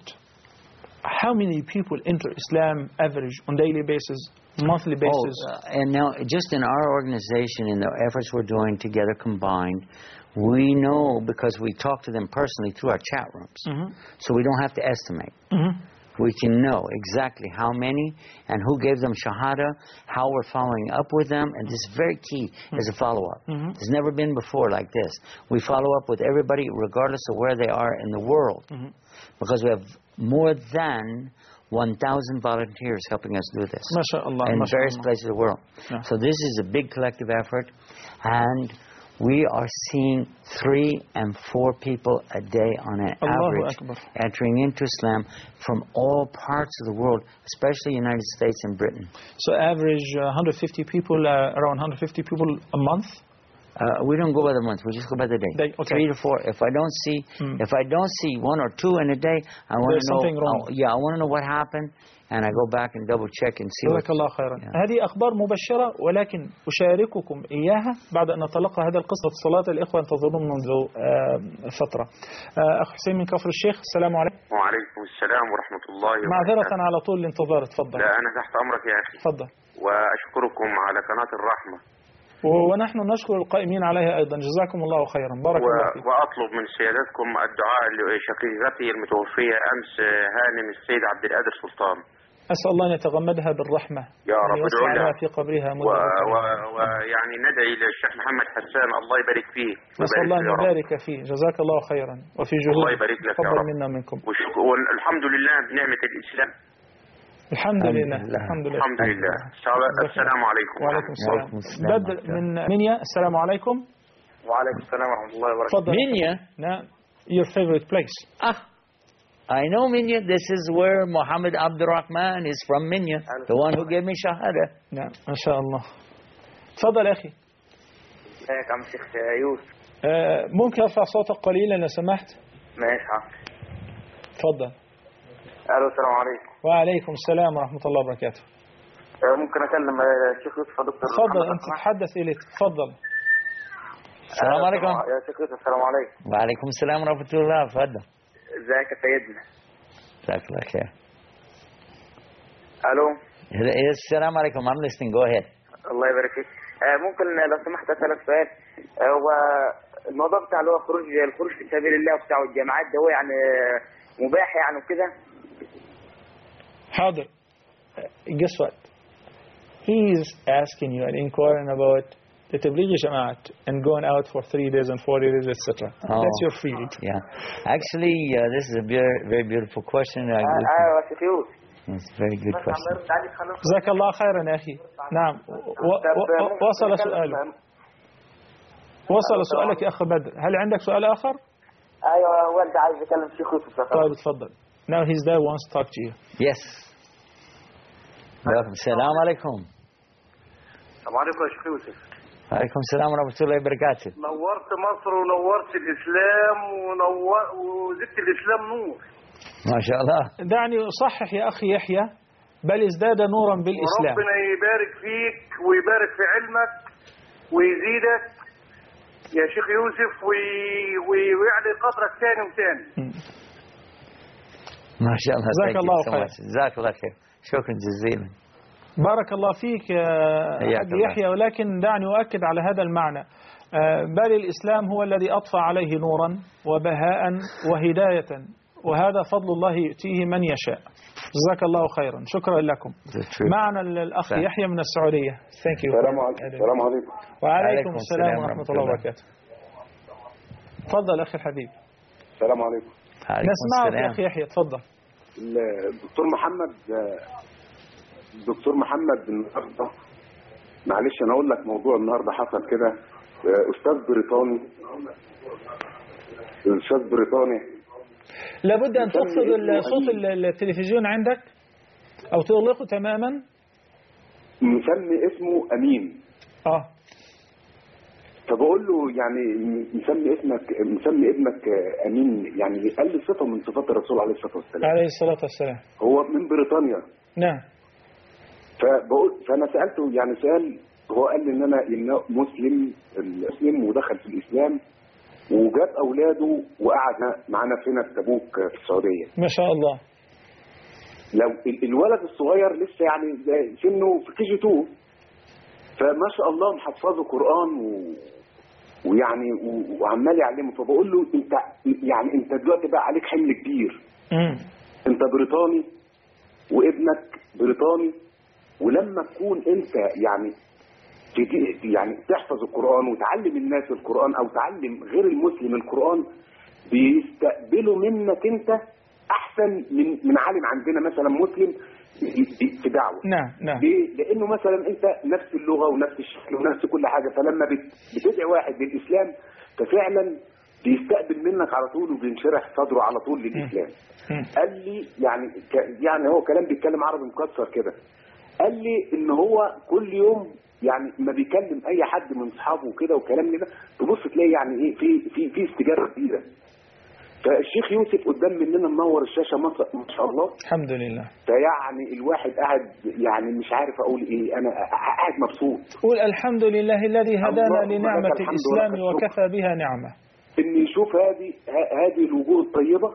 How many people enter Islam average on daily basis, monthly basis? Oh, uh, and now, just in our organization, in the efforts we're doing together combined, we know because we talk to them personally through our chat rooms. Mhm. So we don't have to estimate. Mhm. We can know exactly how many and who gave them Shahada, how we're following up with them, and this is very key as a follow-up. Mhm. There's never been before like this. We follow up with everybody regardless of where they are in the world Mhm. because we have more than one thousand volunteers helping us do this MashaAllah, in MashaAllah. various places of the world. Yeah. So this is a big collective effort, and we are seeing three and four people a day on an Allahu average Akbar. entering into Islam from all parts of the world, especially the United States and Britain. So average uh, one hundred fifty people, uh, around one hundred fifty people a month. Uh, we don't go by the month; we just go by the day. Day, okay. Three to four. If I don't see, Mm. if I don't see one or two in a day, I want There's to know. something wrong. uh, yeah, I want to know what happened, and I go back and double check and see what. جزاك الله خيرا. Yeah. هذه أخبار مبشرة، ولكن أشارككم إياها بعد أن نتلقى هذا القصة. اتصالات الإخوة ينتظرون منذ آه، فترة. آه، أخ حسين من كفر الشيخ، السلام عليكم. وعليكم السلام ورحمة الله وبركاته. معذرة على طول الانتظار، تفضل. لا أنا تحت أمرك يا أخي. تفضل. وأشكركم على قناة الرحمة. ونحن نشكر القائمين عليها أيضا، جزاكم الله خيرا، بارك و... الله فيك. وأطلب من سيادتكم الدعاء لشقيقتي المتوفية أمس هانم السيد عبد القادر سلطان. أسأل الله أن يتغمدها بالرحمة، يا أن رب يوسع ادعوا لها لها في قبرها و... مدة و... ويعني ندعي للشيخ محمد حسان الله يبارك فيه. نسأل الله أن يا رب. يبارك فيه، جزاك الله خيرا وفي جهود. الله يبارك لك يا تفضل رب. منا منكم. وشك... والحمد لله بنعمة الإسلام. الحمد الحمد لله لله. الحمد لله. الحمد لله. السلام عليكم. وعليكم وعليكم السلام. السلام. بدر من منيا، السلام عليكم. وعليكم السلام ورحمة الله وبركاته. تفضل. Minya. نعم. Your favorite place. Ah, I know Minya. This is where Muhammad Abdurrahman is from Minya, the one who gave me Shahada. نعم ما شاء الله. تفضل أخي. ازيك يا عم شيخ يوسف؟ آه، ممكن أرفع صوتك قليلا لو سمحت؟ ماشي حاضر. تفضل. الو السلام عليكم. وعليكم السلام ورحمة الله وبركاته. آه، ممكن اكلم آه، الشيخ يوسف يا دكتور؟ تفضل محمد أنت أسمع؟ تحدث إليك، تفضل. السلام آه، عليكم. يا شيخ يوسف السلام عليكم. وعليكم السلام ورحمة الله. تفضل. ازيك يا سيدنا؟ جزاك الله خير. الو السلام عليكم. I'm listening. Go ahead. الله يبارك فيك. آه، ممكن لو سمحت اسالك سؤال؟ آه، هو الموضوع بتاع اللي هو خروج الخروج في سبيل الله وبتاع الجامعات ده هو يعني آه، مباح يعني وكده؟ حاضر. Guess what? He's asking you and inquiring about the Tablighi Jamaat and going out for three days and four days, et cetera. Oh. That's your field. Yeah. Actually, uh, this is a very, very beautiful question. I, آه، ايوه يا شيخ يوسف. it's a very good بس عم question. برد عليك خلاص. جزاك الله خيرا يا أخي. نعم. و- و- وصل سؤالك. وصل سؤالك يا أخ بدر. هل عندك سؤال آخر؟ ايوه والدي عايز يكلم الشيخ يوسف. طيب تفضل. Now his dad wants to talk to you. Yes. السلام عليكم. السلام عليكم يا شيخ يوسف. وعليكم السلام ورحمة الله وبركاته. نورت مصر ونورت الإسلام ونور وزدت الإسلام نور. ما شاء الله. دعني أصحح يا أخي يحيى، بل ازداد نورا بالإسلام. وربنا يبارك فيك ويبارك في علمك ويزيدك يا شيخ يوسف وي- وي- ويعلي قدرك ثاني وثاني. ما شاء الله. جزاك Thank you الله so خير. much. جزاك الله خير. شكرا جزيلا. بارك الله فيك يا حياك حاج الله. يحيى، ولكن دعني أؤكد على هذا المعنى. آه، بل الإسلام هو الذي أطفى عليه نورا وبهاء وهداية، وهذا فضل الله يؤتيه من يشاء. جزاك الله خيرا، شكرا لكم. معنا الأخ Thank- يحيى من السعودية. Thank you. السلام عليكم. السلام عليكم. وعليكم السلام ورحمة الله وبركاته. تفضل أخي الحبيب. السلام عليكم. عليكم نسمعك يا السلام. أخي يحيى، تفضل. الدكتور محمد الدكتور محمد النهارده، معلش انا اقول لك موضوع النهارده حصل كده. استاذ بريطاني استاذ بريطاني لابد أن يسمي تخفض اسمه صوت أمين. التلفزيون عندك أو تغلقه تماما. مسمي اسمه أمين. اه فبقول له يعني مسمي اسمك مسمي ابنك أمين، يعني قال لي صفة من صفات الرسول عليه الصلاة والسلام. عليه الصلاة والسلام. هو من بريطانيا. نعم. فبقول فأنا سألته يعني سؤال، هو قال لي إن أنا إن مسلم مسلم ودخل في الإسلام وجاب أولاده وقعد معانا فينا في تبوك في السعودية. ما شاء الله. لو الولد الصغير لسه يعني سنه في كي جي اتنين، فما شاء الله محفظه قرآن و... ويعني و... وعمال يعلمه. فبقول له انت يعني انت دلوقتي بقى عليك حمل كبير. امم انت بريطاني وابنك بريطاني، ولما تكون انت يعني تدي يعني تحفظ القرآن وتعلم الناس القرآن او تعلم غير المسلم القرآن، بيستقبلوا منك انت احسن من من عالم عندنا مثلا مسلم في دعوه. نعم نعم. ليه؟ لانه مثلا انت نفس اللغه ونفس الشكل ونفس كل حاجه، فلما بتدعي واحد للاسلام ففعلا بيستقبل منك على طول وبينشرح صدره على طول للاسلام. قال لي يعني يعني هو كلام بيتكلم عربي مكسر كده. قال لي ان هو كل يوم يعني ما بيكلم اي حد من اصحابه وكده وكلام كده، تبص تلاقي يعني ايه في في في استجابه كبيره. فالشيخ يوسف قدام مننا منور الشاشه ما شاء الله. الحمد لله. فيعني الواحد قاعد يعني مش عارف اقول ايه، انا قاعد مبسوط. قول الحمد لله الذي هدانا لنعمه الاسلام وكفى بها نعمه. ان يشوف هذه هذه الوجوه الطيبه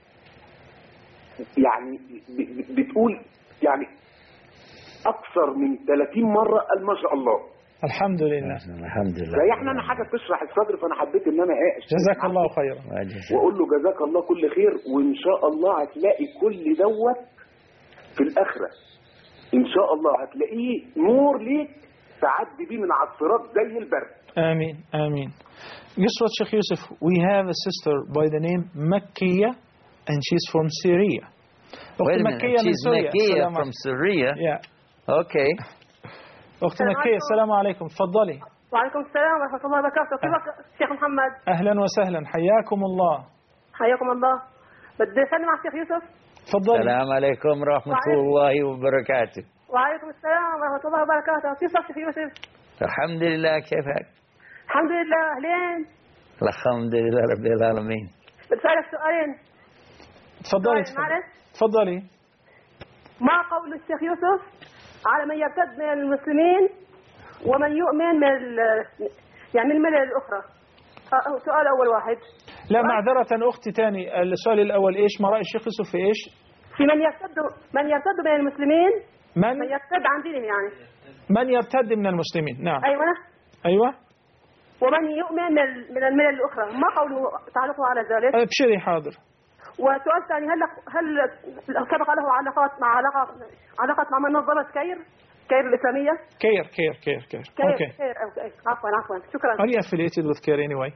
يعني بتقول يعني اكثر من ثلاثين مره قال ما شاء الله. الحمد لله. الحمد لله. فاحنا انا حاجه تشرح الصدر، فانا حبيت ان انا ايه جزاك الله خيرا واقول له جزاك الله كل خير، وان شاء الله هتلاقي كل دوت في الاخره ان شاء الله هتلاقيه نور ليك تعدي بيه من على الصراط زي البرد. امين امين. Guess what, Sheikh Yusuf? We have a sister by the name Makkiya and she's from Syria. Wait a minute, she's Makkiya from Syria? Yeah. Okay. أخت مكية السلام عليكم، تفضلي. وعليكم السلام ورحمة الله وبركاته. كيفك شيخ محمد؟ أهلا وسهلا، حياكم الله. حياكم الله. بدي أسلم على الشيخ يوسف. تفضلي. السلام عليكم ورحمة الله وبركاته. وعليكم السلام ورحمة الله وبركاته. كيفك شيخ يوسف؟ الحمد لله. كيفك؟ الحمد لله. أهلين. الحمد لله رب العالمين. بدي أسألك سؤالين. تفضلي. تفضلي. ما قول الشيخ يوسف على من يرتد من المسلمين ومن يؤمن من يعني من الملل الأخرى؟ سؤال أول واحد. لا معذرة أختي، تاني السؤال الأول إيش؟ ما رأي الشيخ يوسف في إيش؟ في من يرتد من يرتد من المسلمين. من؟ من يرتد عن دينهم يعني. من يرتد من المسلمين، نعم. أيوة. أيوة. ومن يؤمن من الملل الأخرى، ما قوله تعلقه على ذلك؟ ابشري حاضر. وسؤال ثاني، هل هل سبق له علاقات مع علاقات علاقات مع منظمة كير كير الإسلامية؟ كير كير كير كير. كير okay. كير أوكي. عفوا عفوا شكرا. Are you affiliated with Care anyway?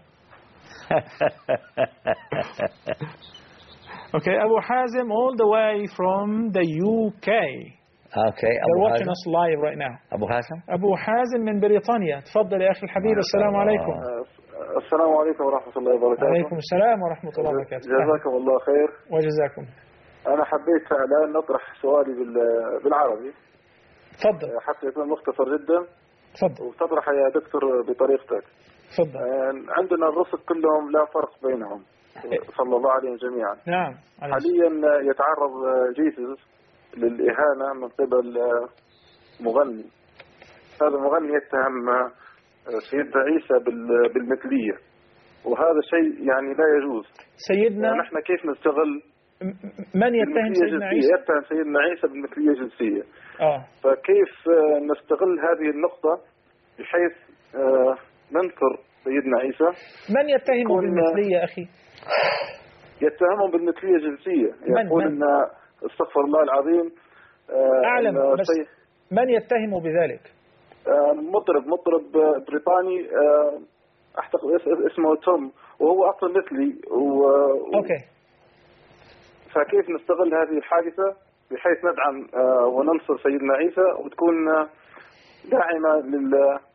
Okay, Abu Hazim all the way from the U K. Okay. They're watching us live right now. أبو حازم. أبو حازم من بريطانيا، تفضل يا أخي الحبيب. السلام عليكم. السلام عليكم ورحمة الله وبركاته. وعليكم السلام ورحمة الله وبركاته. جزاكم الله خير. وجزاكم. أنا حبيت الآن نطرح سؤالي بالعربي. تفضل. حتى يكون مختصر جدا. تفضل. وتطرح يا دكتور بطريقتك. تفضل. عندنا الرسل كلهم لا فرق بينهم صلى الله عليهم جميعا. نعم. حاليا يتعرض جيسوس للإهانة من قبل مغني. هذا المغني يتهم سيدنا عيسى بالمثلية، وهذا شيء يعني لا يجوز. سيدنا نحن كيف نستغل من يتهم سيدنا عيسى؟ يتهم سيدنا عيسى بالمثلية الجنسية. آه. فكيف نستغل هذه النقطة بحيث ننصر سيدنا عيسى؟ من يتهمه بالمثلية يا أخي؟ يتهمهم بالمثلية الجنسية، يقول أن استغفر الله العظيم. أعلم، بس من يتهمه بذلك؟ مطرب مطرب بريطاني اعتقد اسمه توم، وهو اصلا مثلي و... اوكي. فكيف نستغل هذه الحادثه بحيث ندعم وننصر سيدنا عيسى وتكون داعمه لل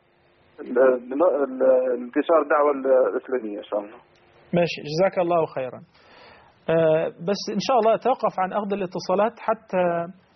لانتشار الدعوه الاسلاميه ان شاء الله. ماشي، جزاك الله خيرا. أه بس ان شاء الله اتوقف عن اخذ الاتصالات حتى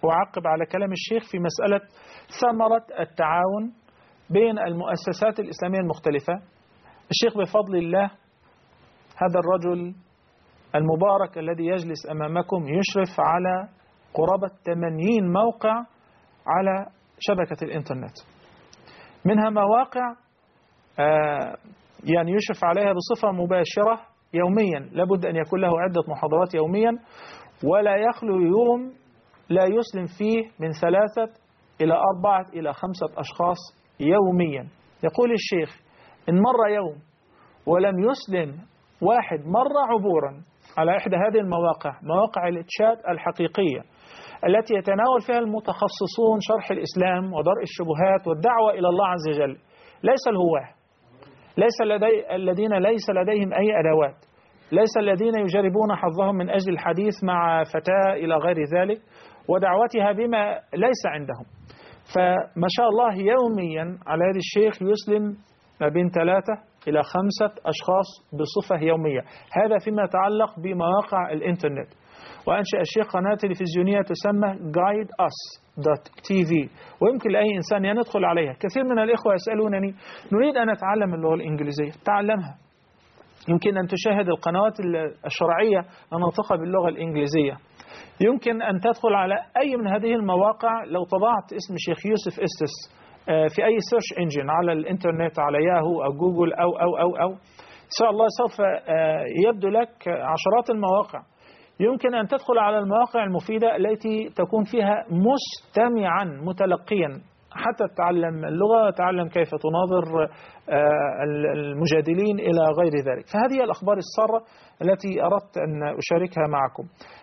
أعقب على كلام الشيخ في مسألة ثمرة التعاون بين المؤسسات الإسلامية المختلفة. الشيخ بفضل الله هذا الرجل المبارك الذي يجلس أمامكم يشرف على قرابة ثمانين موقع على شبكة الإنترنت، منها مواقع آه يعني يشرف عليها بصفة مباشرة يوميا، لابد أن يكون له عدة محاضرات يوميا، ولا يخلو يوم لا يسلم فيه من ثلاثة إلى أربعة إلى خمسة أشخاص يوميا. يقول الشيخ إن مر يوم ولم يسلم واحد مرة عبورا على إحدى هذه المواقع، مواقع التشات الحقيقية التي يتناول فيها المتخصصون شرح الإسلام ودرء الشبهات والدعوة إلى الله عز وجل، ليس الهواه، ليس لدي الذين ليس لديهم أي أدوات، ليس الذين يجربون حظهم من أجل الحديث مع فتاة إلى غير ذلك ودعوتها بما ليس عندهم. فما شاء الله يوميا على هذا الشيخ يسلم ما بين ثلاثة إلى خمسة أشخاص بصفة يومية، هذا فيما يتعلق بمواقع الإنترنت. وأنشأ الشيخ قناة تلفزيونية تسمى guide us دوت تي في، ويمكن لأي إنسان أن يدخل عليها. كثير من الإخوة يسألونني نريد أن نتعلم اللغة الإنجليزية، تعلمها. يمكن أن تشاهد القنوات الشرعية الناطقة باللغة الإنجليزية، يمكن أن تدخل على أي من هذه المواقع. لو طبعت اسم شيخ يوسف إستس في أي سيرش انجن على الإنترنت على ياهو أو جوجل أو أو أو أو إن شاء الله سوف يبدو لك عشرات المواقع. يمكن أن تدخل على المواقع المفيدة التي تكون فيها مستمعا متلقيا حتى تتعلم اللغة وتتعلم كيف تناظر المجادلين إلى غير ذلك. فهذه الأخبار السارة التي أردت أن أشاركها معكم.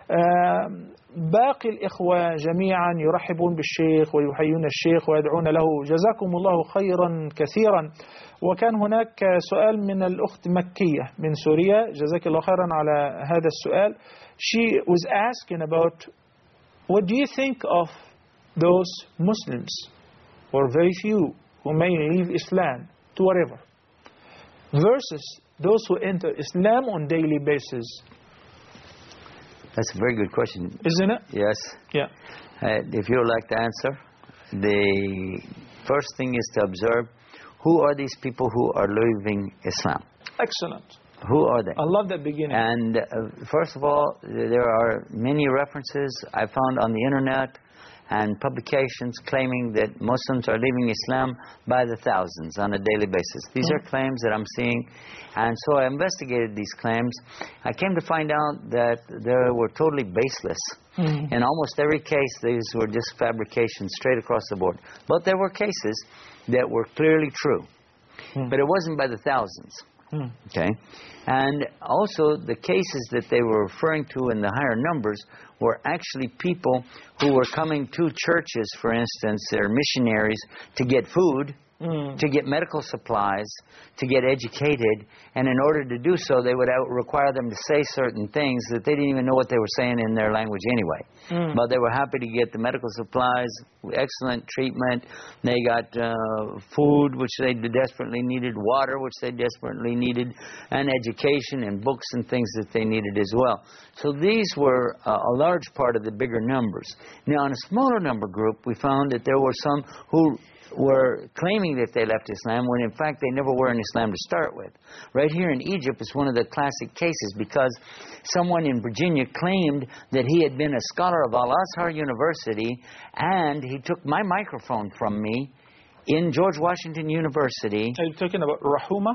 باقي الإخوة جميعا يرحبون بالشيخ ويحيون الشيخ ويدعون له، جزاكم الله خيرا كثيرا. وكان هناك سؤال من الأخت مكية من سوريا، جزاك الله خيرا على هذا السؤال. She was asking about what do you think of those Muslims or very few who may leave Islam to whatever versus those who enter Islam on daily basis. That's a very good question. Isn't it? Yes. Yeah. Uh, if you would like to answer, the first thing is to observe who are these people who are leaving Islam. Excellent. Who are they? I love that beginning. And uh, first of all, there are many references I found on the internet and publications claiming that Muslims are leaving Islam by the thousands on a daily basis. These mm. are claims that I'm seeing, and so I investigated these claims. I came to find out that they were totally baseless. Mm. In almost every case, these were just fabrications straight across the board. But there were cases that were clearly true, mm. but it wasn't by the thousands. Mm. Okay, and also the cases that they were referring to in the higher numbers were actually people who were coming to churches, for instance, they're missionaries, to get food, mm. to get medical supplies, to get educated, and in order to do so, they would require them to say certain things that they didn't even know what they were saying in their language anyway. Mm. But they were happy to get the medical supplies, excellent treatment. They got uh, food, which they desperately needed, water, which they desperately needed, and education and books and things that they needed as well. So these were uh, a large part of the bigger numbers. Now, in a smaller number group, we found that there were some who were claiming that they left Islam when in fact they never were in Islam to start with. Right here in Egypt is one of the classic cases because someone in Virginia claimed that he had been a scholar of Al-Azhar University and he took my microphone from me in George Washington University. Are you talking about Rahuma?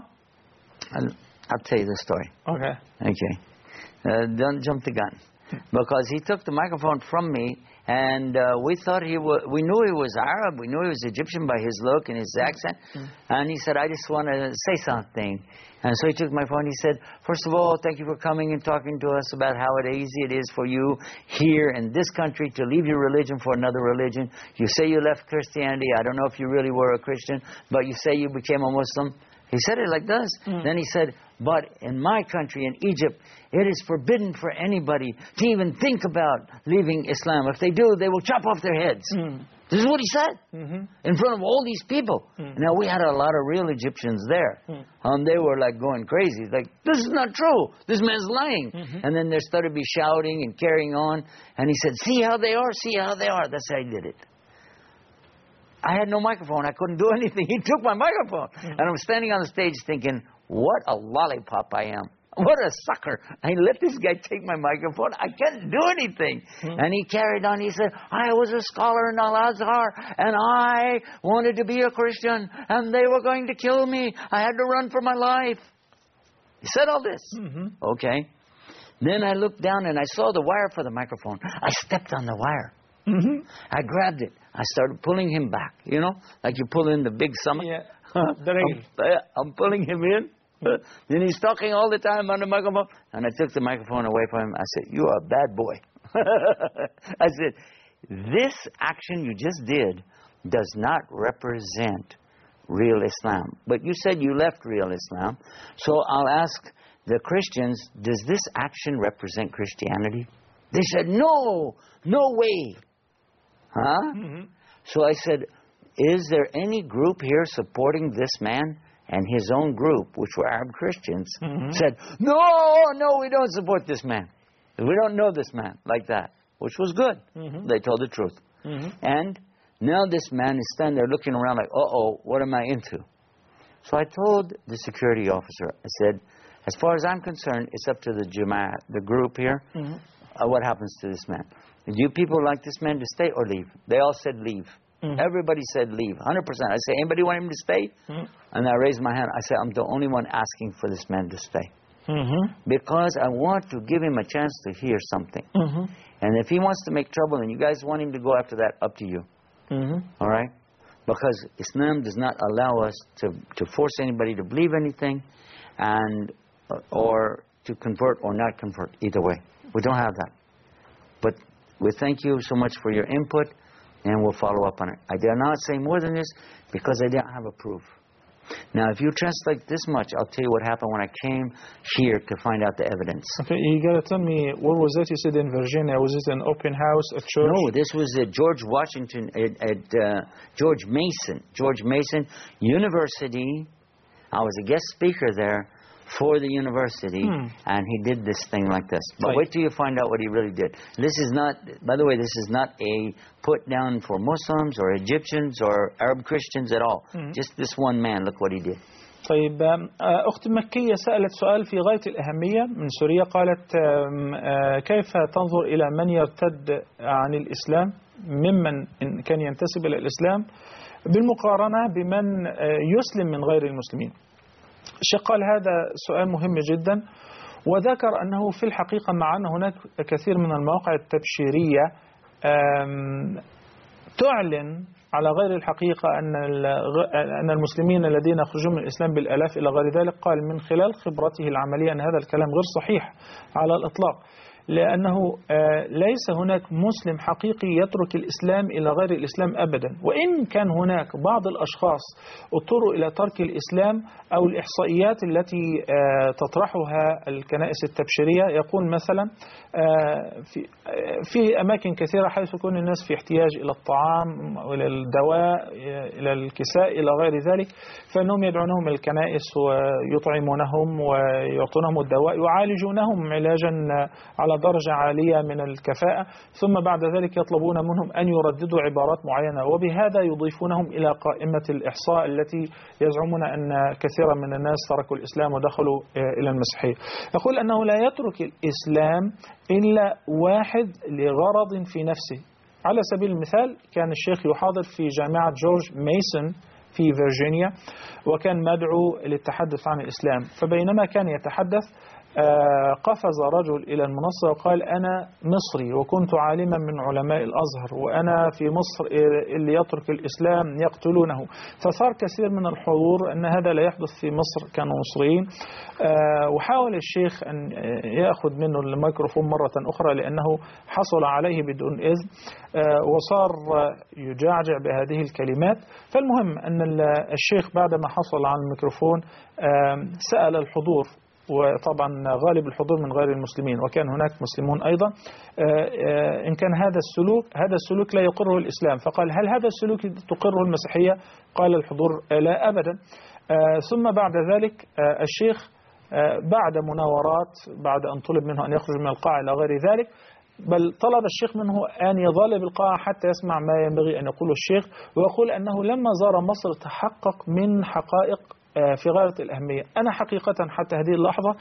I'll, I'll tell you the story. Okay. Okay. Uh, don't jump the gun. Because he took the microphone from me, and uh, we thought he was, we knew he was Arab, we knew he was Egyptian by his look and his accent, mm-hmm. and he said, I just want to say something. And so he took my phone, he said, first of all, thank you for coming and talking to us about how easy it is for you here in this country to leave your religion for another religion. You say you left Christianity, I don't know if you really were a Christian, but you say you became a Muslim. He said it like this. Mm. Then he said, but in my country, in Egypt, it is forbidden for anybody to even think about leaving Islam. If they do, they will chop off their heads. Mm. This is what he said Mhm. in front of all these people. Mm. Now, we had a lot of real Egyptians there. Mm. Um, they were like going crazy. Like, this is not true. This man's lying. Mhm. And then they started be shouting and carrying on. And he said, see how they are, see how they are. That's how he did it. I had no microphone. I couldn't do anything. He took my microphone. Mm. And I'm standing on the stage thinking, what a lollipop I am. What a sucker. I let this guy take my microphone. I can't do anything. Mm. And he carried on. He said, I was a scholar in Al-Azhar, and I wanted to be a Christian, and they were going to kill me. I had to run for my life. He said all this. Mhm. Okay. Then I looked down, and I saw the wire for the microphone. I stepped on the wire. Mhm. I grabbed it. I started pulling him back, you know, like you pull in the big summit. Yeah. The rail. I'm, I'm pulling him in. Then he's talking all the time on the microphone. And I took the microphone away from him. I said, you are a bad boy. I said, this action you just did does not represent real Islam. But you said you left real Islam. So I'll ask the Christians, does this action represent Christianity? They said, no, no way. Huh? Mhm. So I said, is there any group here supporting this man? And his own group, which were Arab Christians, Mhm. said, no, no, we don't support this man. We don't know this man like that, which was good. Mhm. They told the truth. Mhm. And now this man is standing there looking around like, uh-oh, what am I into? So I told the security officer, I said, as far as I'm concerned, it's up to the Jama'at, the group here, Mhm. uh, what happens to this man. Do you people like this man to stay or leave? They all said leave. Mhm. Everybody said leave, one hundred percent. I say, anybody want him to stay? Mhm. And I raised my hand. I said, I'm the only one asking for this man to stay. Mhm. Because I want to give him a chance to hear something. Mhm. And if he wants to make trouble and you guys want him to go after that, up to you. Mhm. All right? Because Islam does not allow us to, to force anybody to believe anything and or to convert or not convert, either way. We don't have that. But we thank you so much for your input, and we'll follow up on it. I dare not say more than this because I didn't have a proof. Now, if you translate this much, I'll tell you what happened when I came here to find out the evidence. Okay, you gotta tell me, what was that you said in Virginia? Was it an open house, a church? No, this was at George Washington, at, at uh, George Mason, George Mason University. I was a guest speaker there for the university, Hmm. and he did this thing like this. But Right. wait till you find out what he really did. This is not, by the way, this is not a put down for Muslims or Egyptians or Arab Christians at all. Hmm. Just this one man, look what he did. طيب آم، آه، أخت مكية سألت سؤال في غاية الأهمية من سوريا. قالت آم، آه، كيف تنظر إلى من يرتد عن الإسلام ممن إن كان ينتسب إلى الإسلام بالمقارنة بمن آه، يسلم من غير المسلمين. الشيخ قال هذا سؤال مهم جدا، وذكر أنه في الحقيقة مع أن هناك كثير من المواقع التبشيرية آم، تعلن على غير الحقيقة أن أن المسلمين الذين يخرجون من الإسلام بالآلاف إلى غير ذلك، قال من خلال خبرته العملية أن هذا الكلام غير صحيح على الإطلاق، لأنه ليس هناك مسلم حقيقي يترك الإسلام إلى غير الإسلام أبدا. وإن كان هناك بعض الأشخاص اضطروا إلى ترك الإسلام أو الإحصائيات التي تطرحها الكنائس التبشيرية، يقول مثلا في في أماكن كثيرة حيث يكون الناس في احتياج إلى الطعام وإلى الدواء إلى الكساء إلى غير ذلك، فإنهم يدعونهم إلى الكنائس ويطعمونهم ويعطونهم الدواء، يعالجونهم علاجا على درجة عالية من الكفاءة، ثم بعد ذلك يطلبون منهم أن يرددوا عبارات معينة، وبهذا يضيفونهم إلى قائمة الإحصاء التي يزعمون أن كثيرا من الناس تركوا الإسلام ودخلوا إلى المسيحية. يقول أنه لا يترك الإسلام إلا واحد لغرض في نفسه. على سبيل المثال كان الشيخ يحاضر في جامعة جورج ميسون في فيرجينيا، وكان مدعو للتحدث عن الإسلام، فبينما كان يتحدث قفز رجل إلى المنصة وقال أنا مصري وكنت عالما من علماء الأزهر، وأنا في مصر اللي يترك الإسلام يقتلونه. فصار كثير من الحضور أن هذا لا يحدث في مصر، كانوا مصريين. وحاول الشيخ أن يأخذ منه الميكروفون مرة أخرى لأنه حصل عليه بدون إذن، وصار يجعجع بهذه الكلمات. فالمهم أن الشيخ بعدما حصل على الميكروفون سأل الحضور وطبعا غالب الحضور من غير المسلمين، وكان هناك مسلمون أيضا. إن كان هذا السلوك هذا السلوك لا يقره الإسلام، فقال هل هذا السلوك تقره المسيحية؟ قال الحضور لا أبدا. ثم بعد ذلك الشيخ بعد مناورات، بعد أن طلب منه أن يخرج من القاعة إلى غير ذلك، بل طلب الشيخ منه أن يظل بالقاعة حتى يسمع ما ينبغي أن يقوله الشيخ، ويقول أنه لما زار مصر تحقق من حقائق في غاية الأهمية. أنا حقيقة حتى هذه اللحظة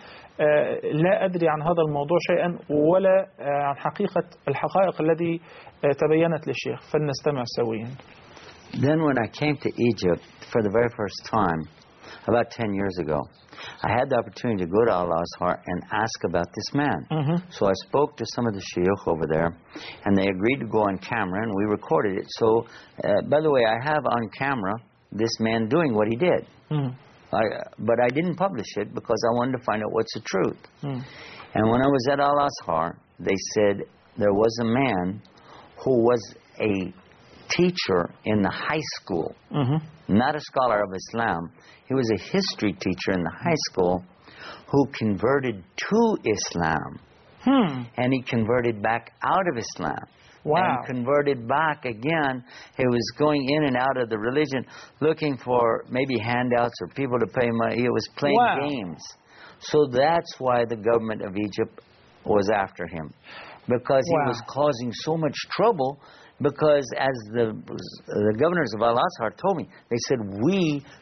لا أدري عن هذا الموضوع شيئا، ولا عن حقيقة الحقائق التي تبينت للشيخ، فلنستمع سويا. Then when I came to Egypt for the very first time, about ten years ago, I had the opportunity to go to Al-Azhar and ask about this man. Mm-hmm. So I spoke to some of the shuyukh over there, and they agreed to go on camera, and we recorded it. So, uh, by the way, I have on camera this man doing what he did. Mm. I, but I didn't publish it because I wanted to find out what's the truth. Mm. And when I was at Al-Azhar, they said there was a man who was a teacher in the high school, mm-hmm. not a scholar of Islam. He was a history teacher in the high school who converted to Islam. Hmm. And he converted back out of Islam. Wow. And converted back again. He was going in and out of the religion looking for maybe handouts or people to pay money. He was playing wow. games. So that's why the government of Egypt was after him. Because wow. he was causing so much trouble. Because as the the governors of Al-Azhar told me, they said, we,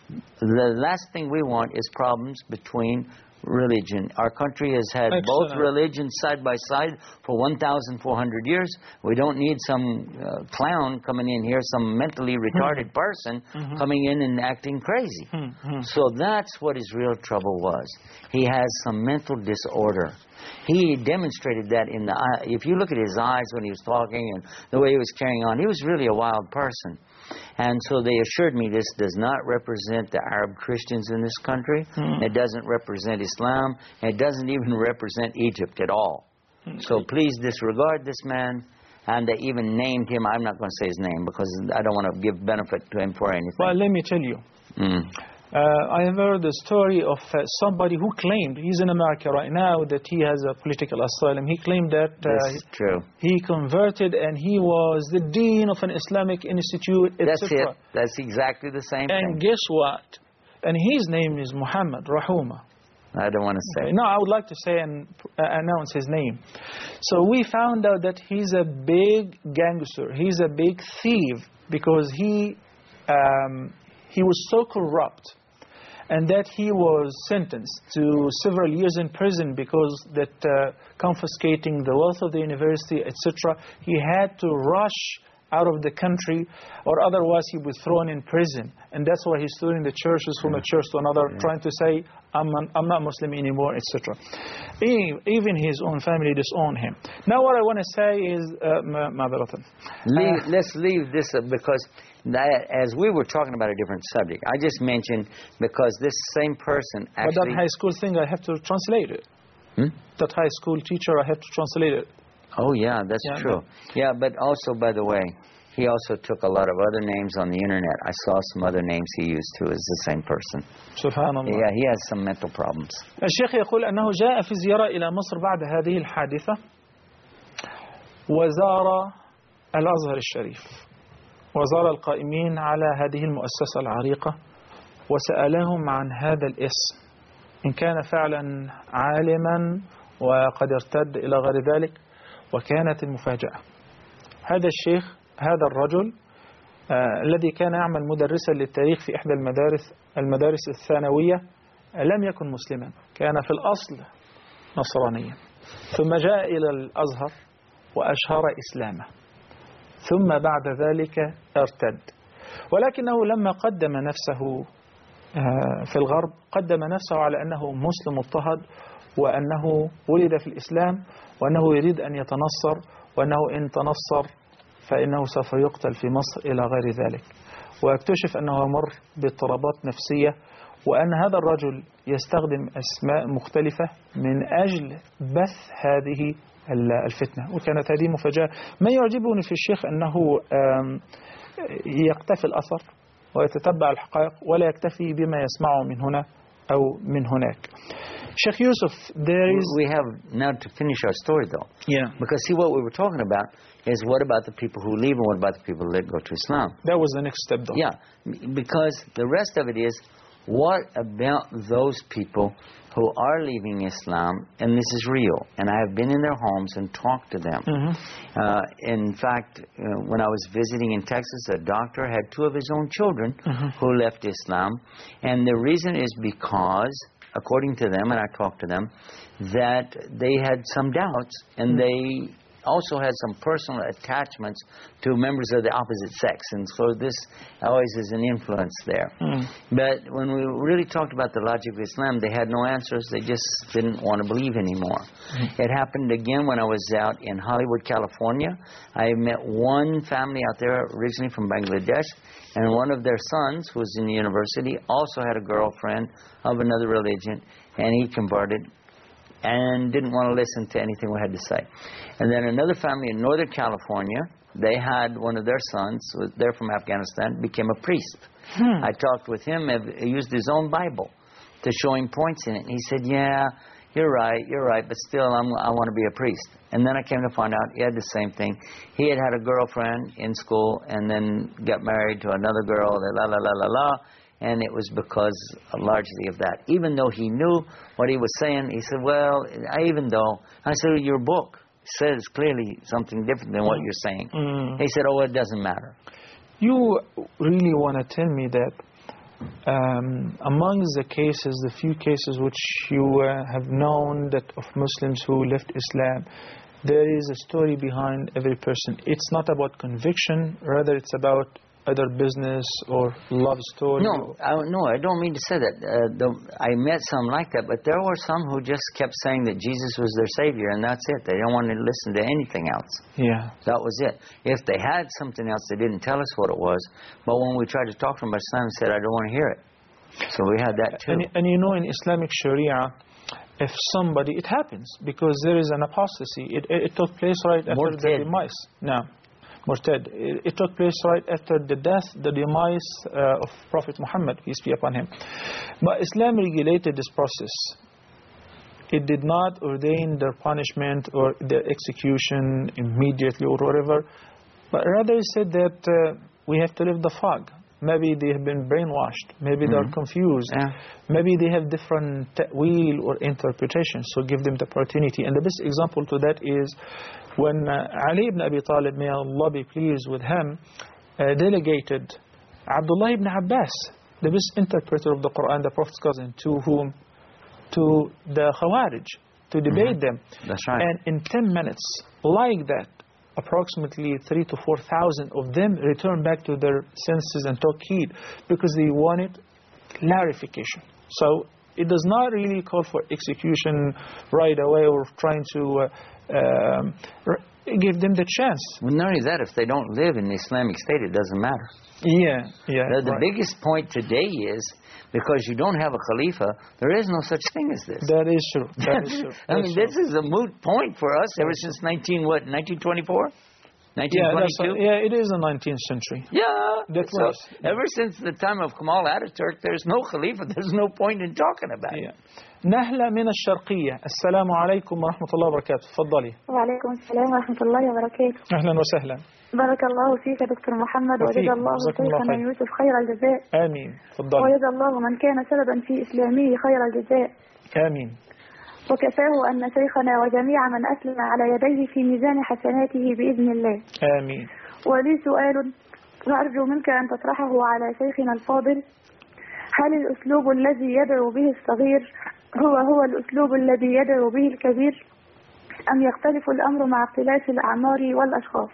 the last thing we want is problems between religion. Our country has had Excellent. both religions side by side for one thousand four hundred years. We don't need some uh, clown coming in here, some mentally retarded person mm-hmm. coming in and acting crazy. Mm-hmm. So that's what his real trouble was. He has some mental disorder. He demonstrated that in the eye. If you look at his eyes when he was talking and the way he was carrying on, he was really a wild person. And so they assured me this does not represent the Arab Christians in this country. Mm. It doesn't represent Islam. And it doesn't even represent Egypt at all. Mm. So please disregard this man. And they even named him. I'm not going to say his name because I don't want to give benefit to him for anything. Well, let me tell you. Mm. Uh, I have heard the story of uh, somebody who claimed, he's in America right now, that he has a political asylum. He claimed that uh, this is true. He converted and he was the dean of an Islamic institute, et That's cetera. it. That's exactly the same and thing. And guess what? And his name is Muhammad Rahuma. I don't want to say. Okay. No, I would like to say and uh, announce his name. So we found out that he's a big gangster. He's a big thief because he um, he was so corrupt, and that he was sentenced to several years in prison because that uh, confiscating the wealth of the university, et cetera. He had to rush out of the country, or otherwise he was thrown in prison. And that's why he's touring the churches from a church to another, yeah. trying to say, I'm, an, I'm not Muslim anymore, et cetera. Even his own family disown him. Now what I want to say is, uh, leave, uh, let's leave this uh, because that, as we were talking about a different subject, I just mentioned because this same person actually... But that high school thing, I have to translate it. Hmm? That high school teacher, I have to translate it. Oh, yeah, that's yeah, true. But yeah, but also, by the way, he also took a lot of other names on the internet. I saw some other names he used too as the same person. سبحان الله. Yeah, he has some mental problems. الشيخ يقول أنه جاء في زيارة إلى مصر بعد هذه الحادثة وزار الأزهر الشريف وزار القائمين على هذه المؤسسة العريقة وسألهم عن هذا الاسم إن كان فعلا عالما وقد ارتد إلى غير ذلك. وكانت المفاجأة هذا الشيخ هذا الرجل آه الذي كان يعمل مدرسا للتاريخ في إحدى المدارس المدارس الثانوية لم يكن مسلما، كان في الأصل نصرانيا، ثم جاء إلى الأزهر وأشهر إسلامه، ثم بعد ذلك ارتد. ولكنه لما قدم نفسه آه في الغرب قدم نفسه على أنه مسلم مضطهد، وأنه ولد في الإسلام، وأنه يريد أن يتنصر، وأنه إن تنصر فإنه سوف يقتل في مصر إلى غير ذلك. واكتشف أنه يمر باضطرابات نفسية، وأن هذا الرجل يستخدم أسماء مختلفة من أجل بث هذه الفتنة، وكانت هذه مفاجأة. ما يعجبني في الشيخ أنه يقتفي الأثر ويتتبع الحقائق ولا يكتفي بما يسمعه من هنا أو من هناك. Sheikh Yusuf, there is... We have now to finish our story, though. Yeah. Because, see, what we were talking about is what about the people who leave and what about the people that go to Islam? That was the next step, though. Yeah, because the rest of it is, what about those people who are leaving Islam, and this is real, and I have been in their homes and talked to them. Mm-hmm. Uh, in fact, uh, when I was visiting in Texas, a doctor had two of his own children mm-hmm. who left Islam, and the reason is because, according to them, and I talked to them, that they had some doubts, and mm-hmm. they also had some personal attachments to members of the opposite sex, and so this always is an influence there. Mm. But when we really talked about the logic of Islam, they had no answers. They just didn't want to believe anymore. Mm. It happened again when I was out in Hollywood, California. I met one family out there originally from Bangladesh, and one of their sons, who was in the university, also had a girlfriend of another religion, and he converted and didn't want to listen to anything we had to say. And then another family in Northern California, they had one of their sons, they're from Afghanistan, became a priest. Hmm. I talked with him, he used his own Bible to show him points in it. And he said, yeah, you're right, you're right, but still I'm, I want to be a priest. And then I came to find out he had the same thing. He had had a girlfriend in school and then got married to another girl, la la la la la. And it was because largely of that. Even though he knew what he was saying, he said, well, I even though, I said, your book says clearly something different than what you're saying. Mm. He said, oh, it doesn't matter. You really want to tell me that um, among the cases, the few cases which you uh, have known that of Muslims who left Islam, there is a story behind every person. It's not about conviction, rather it's about either business or love story? No, I, no, I don't mean to say that. Uh, the, I met some like that, but there were some who just kept saying that Jesus was their Savior, and that's it. They don't want to listen to anything else. Yeah. That was it. If they had something else, they didn't tell us what it was. But when we tried to talk to them, Islam said, I don't want to hear it. So we had that too. And, and you know, in Islamic Sharia, if somebody, it happens, because there is an apostasy. It, it, it took place right after Murtad. the demise. No. Murtad. It, it took place right after the death, the demise uh, of Prophet Muhammad, peace be upon him. But Islam regulated this process. It did not ordain their punishment or their execution immediately or whatever, but rather it said that uh, we have to live the fog. Maybe they have been brainwashed. Maybe mm-hmm. they are confused. Yeah. Maybe they have different ta'wil or interpretation. So give them the opportunity. And the best example to that is when uh, Ali ibn Abi Talib, may Allah be pleased with him, uh, delegated Abdullah ibn Abbas, the best interpreter of the Quran, the Prophet's cousin, to whom? To the Khawarij, to debate mm-hmm. them. That's right. And in ten minutes, like that, approximately three to four thousand of them returned back to their senses and took heed, because they wanted clarification. So it does not really call for execution right away or trying to uh, um, give them the chance. Well, not only that, if they don't live in the Islamic State, it doesn't matter. Yeah, yeah. The, the right. biggest point today is, because you don't have a Khalifa, there is no such thing as this. That is true. That is true. I mean, this is a moot point for us ever since nineteen what nineteen twenty-four, nineteen twenty-two. Yeah, yeah, it is the nineteenth century. Yeah, that so was. Ever since the time of Kemal Ataturk, there's no Khalifa. There's no point in talking about yeah. it. نهلة من الشرقية. السلام عليكم ورحمة الله وبركاته. تفضلي. وعليكم السلام ورحمة الله وبركاته. أهلا وسهلا. بارك الله فيك يا دكتور محمد، وجزا الله شيخنا يوسف خير الجزاء. آمين. تفضلي. وجزا الله من كان سببا في إسلامه خير الجزاء. آمين. وكفاه أن شيخنا وجميع من أسلم على يديه في ميزان حسناته بإذن الله. آمين. ولي سؤال نرجو منك أن تطرحه على شيخنا الفاضل. هل الأسلوب الذي يدعو به الصغير هو هو الأسلوب الذي يدعو به الكبير، أم يختلف الأمر مع اختلاف الأعمار والأشخاص؟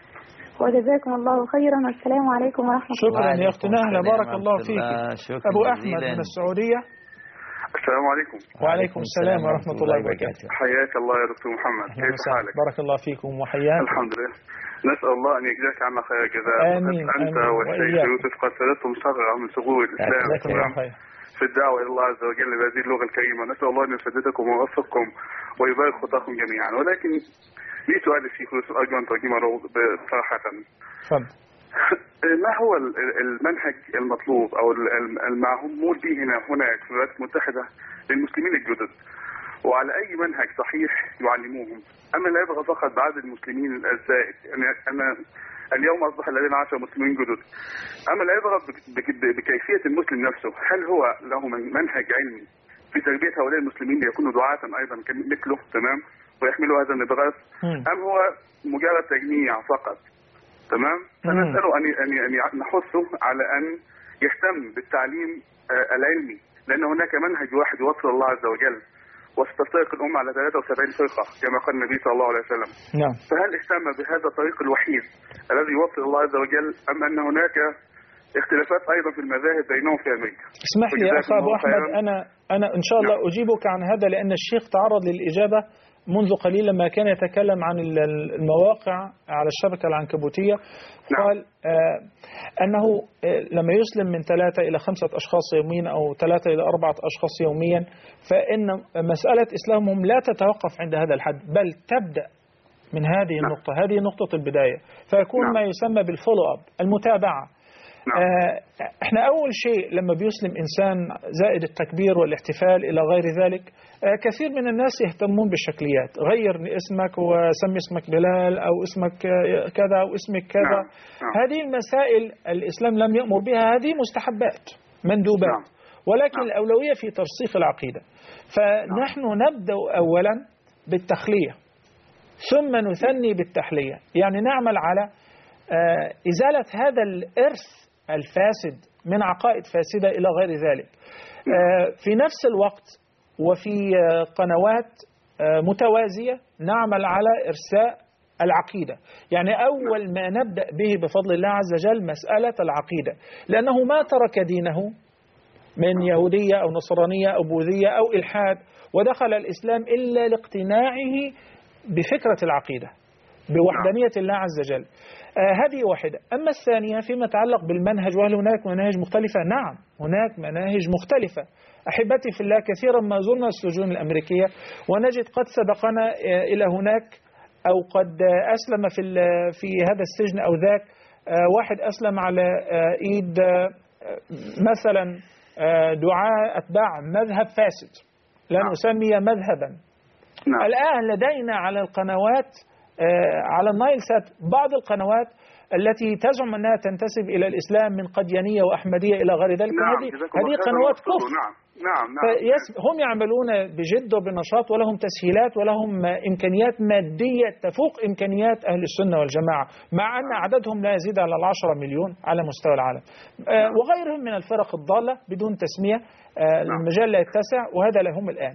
وجزاكم الله خيرا، والسلام عليكم ورحمة الله. شكرا يا أختنا أهلا، بارك الله فيك. أبو أحمد من السعودية. السلام عليكم. وعليكم السلام ورحمة الله وبركاته. حياك الله يا دكتور محمد، كيف حالك؟ بارك الله فيكم وحياك. الحمد لله. نسأل الله أن يجزاك عنا خير الجزاء. آمين. أنت والشيخ يوسف قد سردتم ثغرة من ثغور الإسلام في الدعوة إلى الله عز وجل بهذه اللغة الكريمة. نسأل الله أن يسددكم ويوفقكم ويبارك خطاكم جميعا. ولكن لي سؤال الشيخ يوسف أرجو أن ترجمه بصراحة. تفضل. ما هو المنهج المطلوب أو المعمول به هنا هناك في الولايات المتحدة للمسلمين الجدد، وعلى أي منهج صحيح يعلموهم؟ أما لا يبغى فقط بعدد المسلمين الزائد، يعني أنا اليوم أصبح لدينا عشرة مسلمين جدد، أما لا يبغى بكيفية المسلم نفسه، هل هو له منهج علمي في تربية هؤلاء المسلمين ليكونوا دعاة أيضا مثله تمام ويحملوا هذا النبراس، أم هو مجرد تجميع فقط؟ تمام. فنسأله أن أن أن نحثه على أن يهتم بالتعليم العلمي، لأن هناك منهج واحد يوصل الله عز وجل، وستفترق الأمة على ثلاثة وسبعين فرقة كما قال النبي صلى الله عليه وسلم. نعم. فهل اهتم بهذا الطريق الوحيد الذي يوصل الله عز وجل، أم أن هناك اختلافات أيضا في المذاهب بينهم في أمريكا؟ اسمح لي يا أخ أبو أحمد، أنا أنا إن شاء الله أجيبك عن هذا، لأن الشيخ تعرض للإجابة منذ قليل لما كان يتكلم عن المواقع على الشبكة العنكبوتية. قال آه أنه آه لما يسلم من ثلاثة إلى خمسة أشخاص يوميا أو ثلاثة إلى أربعة أشخاص يوميا، فإن مسألة إسلامهم لا تتوقف عند هذا الحد، بل تبدأ من هذه النقطة. هذه نقطة البداية، فيكون ما يسمى بالفولو أب، المتابعة. آه احنا اول شيء لما بيسلم انسان زائد التكبير والاحتفال الى غير ذلك، آه كثير من الناس يهتمون بالشكليات، غير اسمك وسمي اسمك بلال او اسمك كذا او اسمك كذا. نعم. نعم. هذه المسائل الاسلام لم يأمر بها، هذه مستحبات مندوبات. نعم. ولكن نعم. الاولوية في ترسيخ العقيدة. فنحن نبدأ اولا بالتخلية ثم نثني بالتحلية، يعني نعمل على آه ازالة هذا الارث الفاسد من عقائد فاسدة إلى غير ذلك. في نفس الوقت وفي قنوات متوازية نعمل على إرساء العقيدة، يعني أول ما نبدأ به بفضل الله عز وجل مسألة العقيدة، لأنه ما ترك دينه من يهودية أو نصرانية أو بوذية أو إلحاد ودخل الإسلام إلا لاقتناعه بفكرة العقيدة بوحدانية الله عز وجل. آه هذه واحدة. أما الثانية فيما يتعلق بالمنهج، وهل هناك مناهج مختلفة؟ نعم هناك مناهج مختلفة. أحبتي في الله، كثيرا ما زرنا السجون الأمريكية ونجد قد سبقنا آه إلى هناك أو قد آه أسلم في, في هذا السجن أو ذاك آه واحد أسلم على آه إيد آه مثلا آه دعاء أتباع مذهب فاسد لا نسمي مذهبا. نعم. الآن لدينا على القنوات على النايل سات بعض القنوات التي تزعم أنها تنتسب إلى الإسلام من قديانية وأحمدية إلى غير ذلك. نعم. هذه هذه قنوات كفر. نعم. نعم. نعم. هم يعملون بجد وبنشاط ولهم تسهيلات ولهم إمكانيات مادية تفوق إمكانيات أهل السنة والجماعة، مع أن عددهم لا يزيد على العشرة مليون على مستوى العالم. نعم. وغيرهم من الفرق الضالة بدون تسمية. نعم. المجال لا يتسع، وهذا لهم الآن.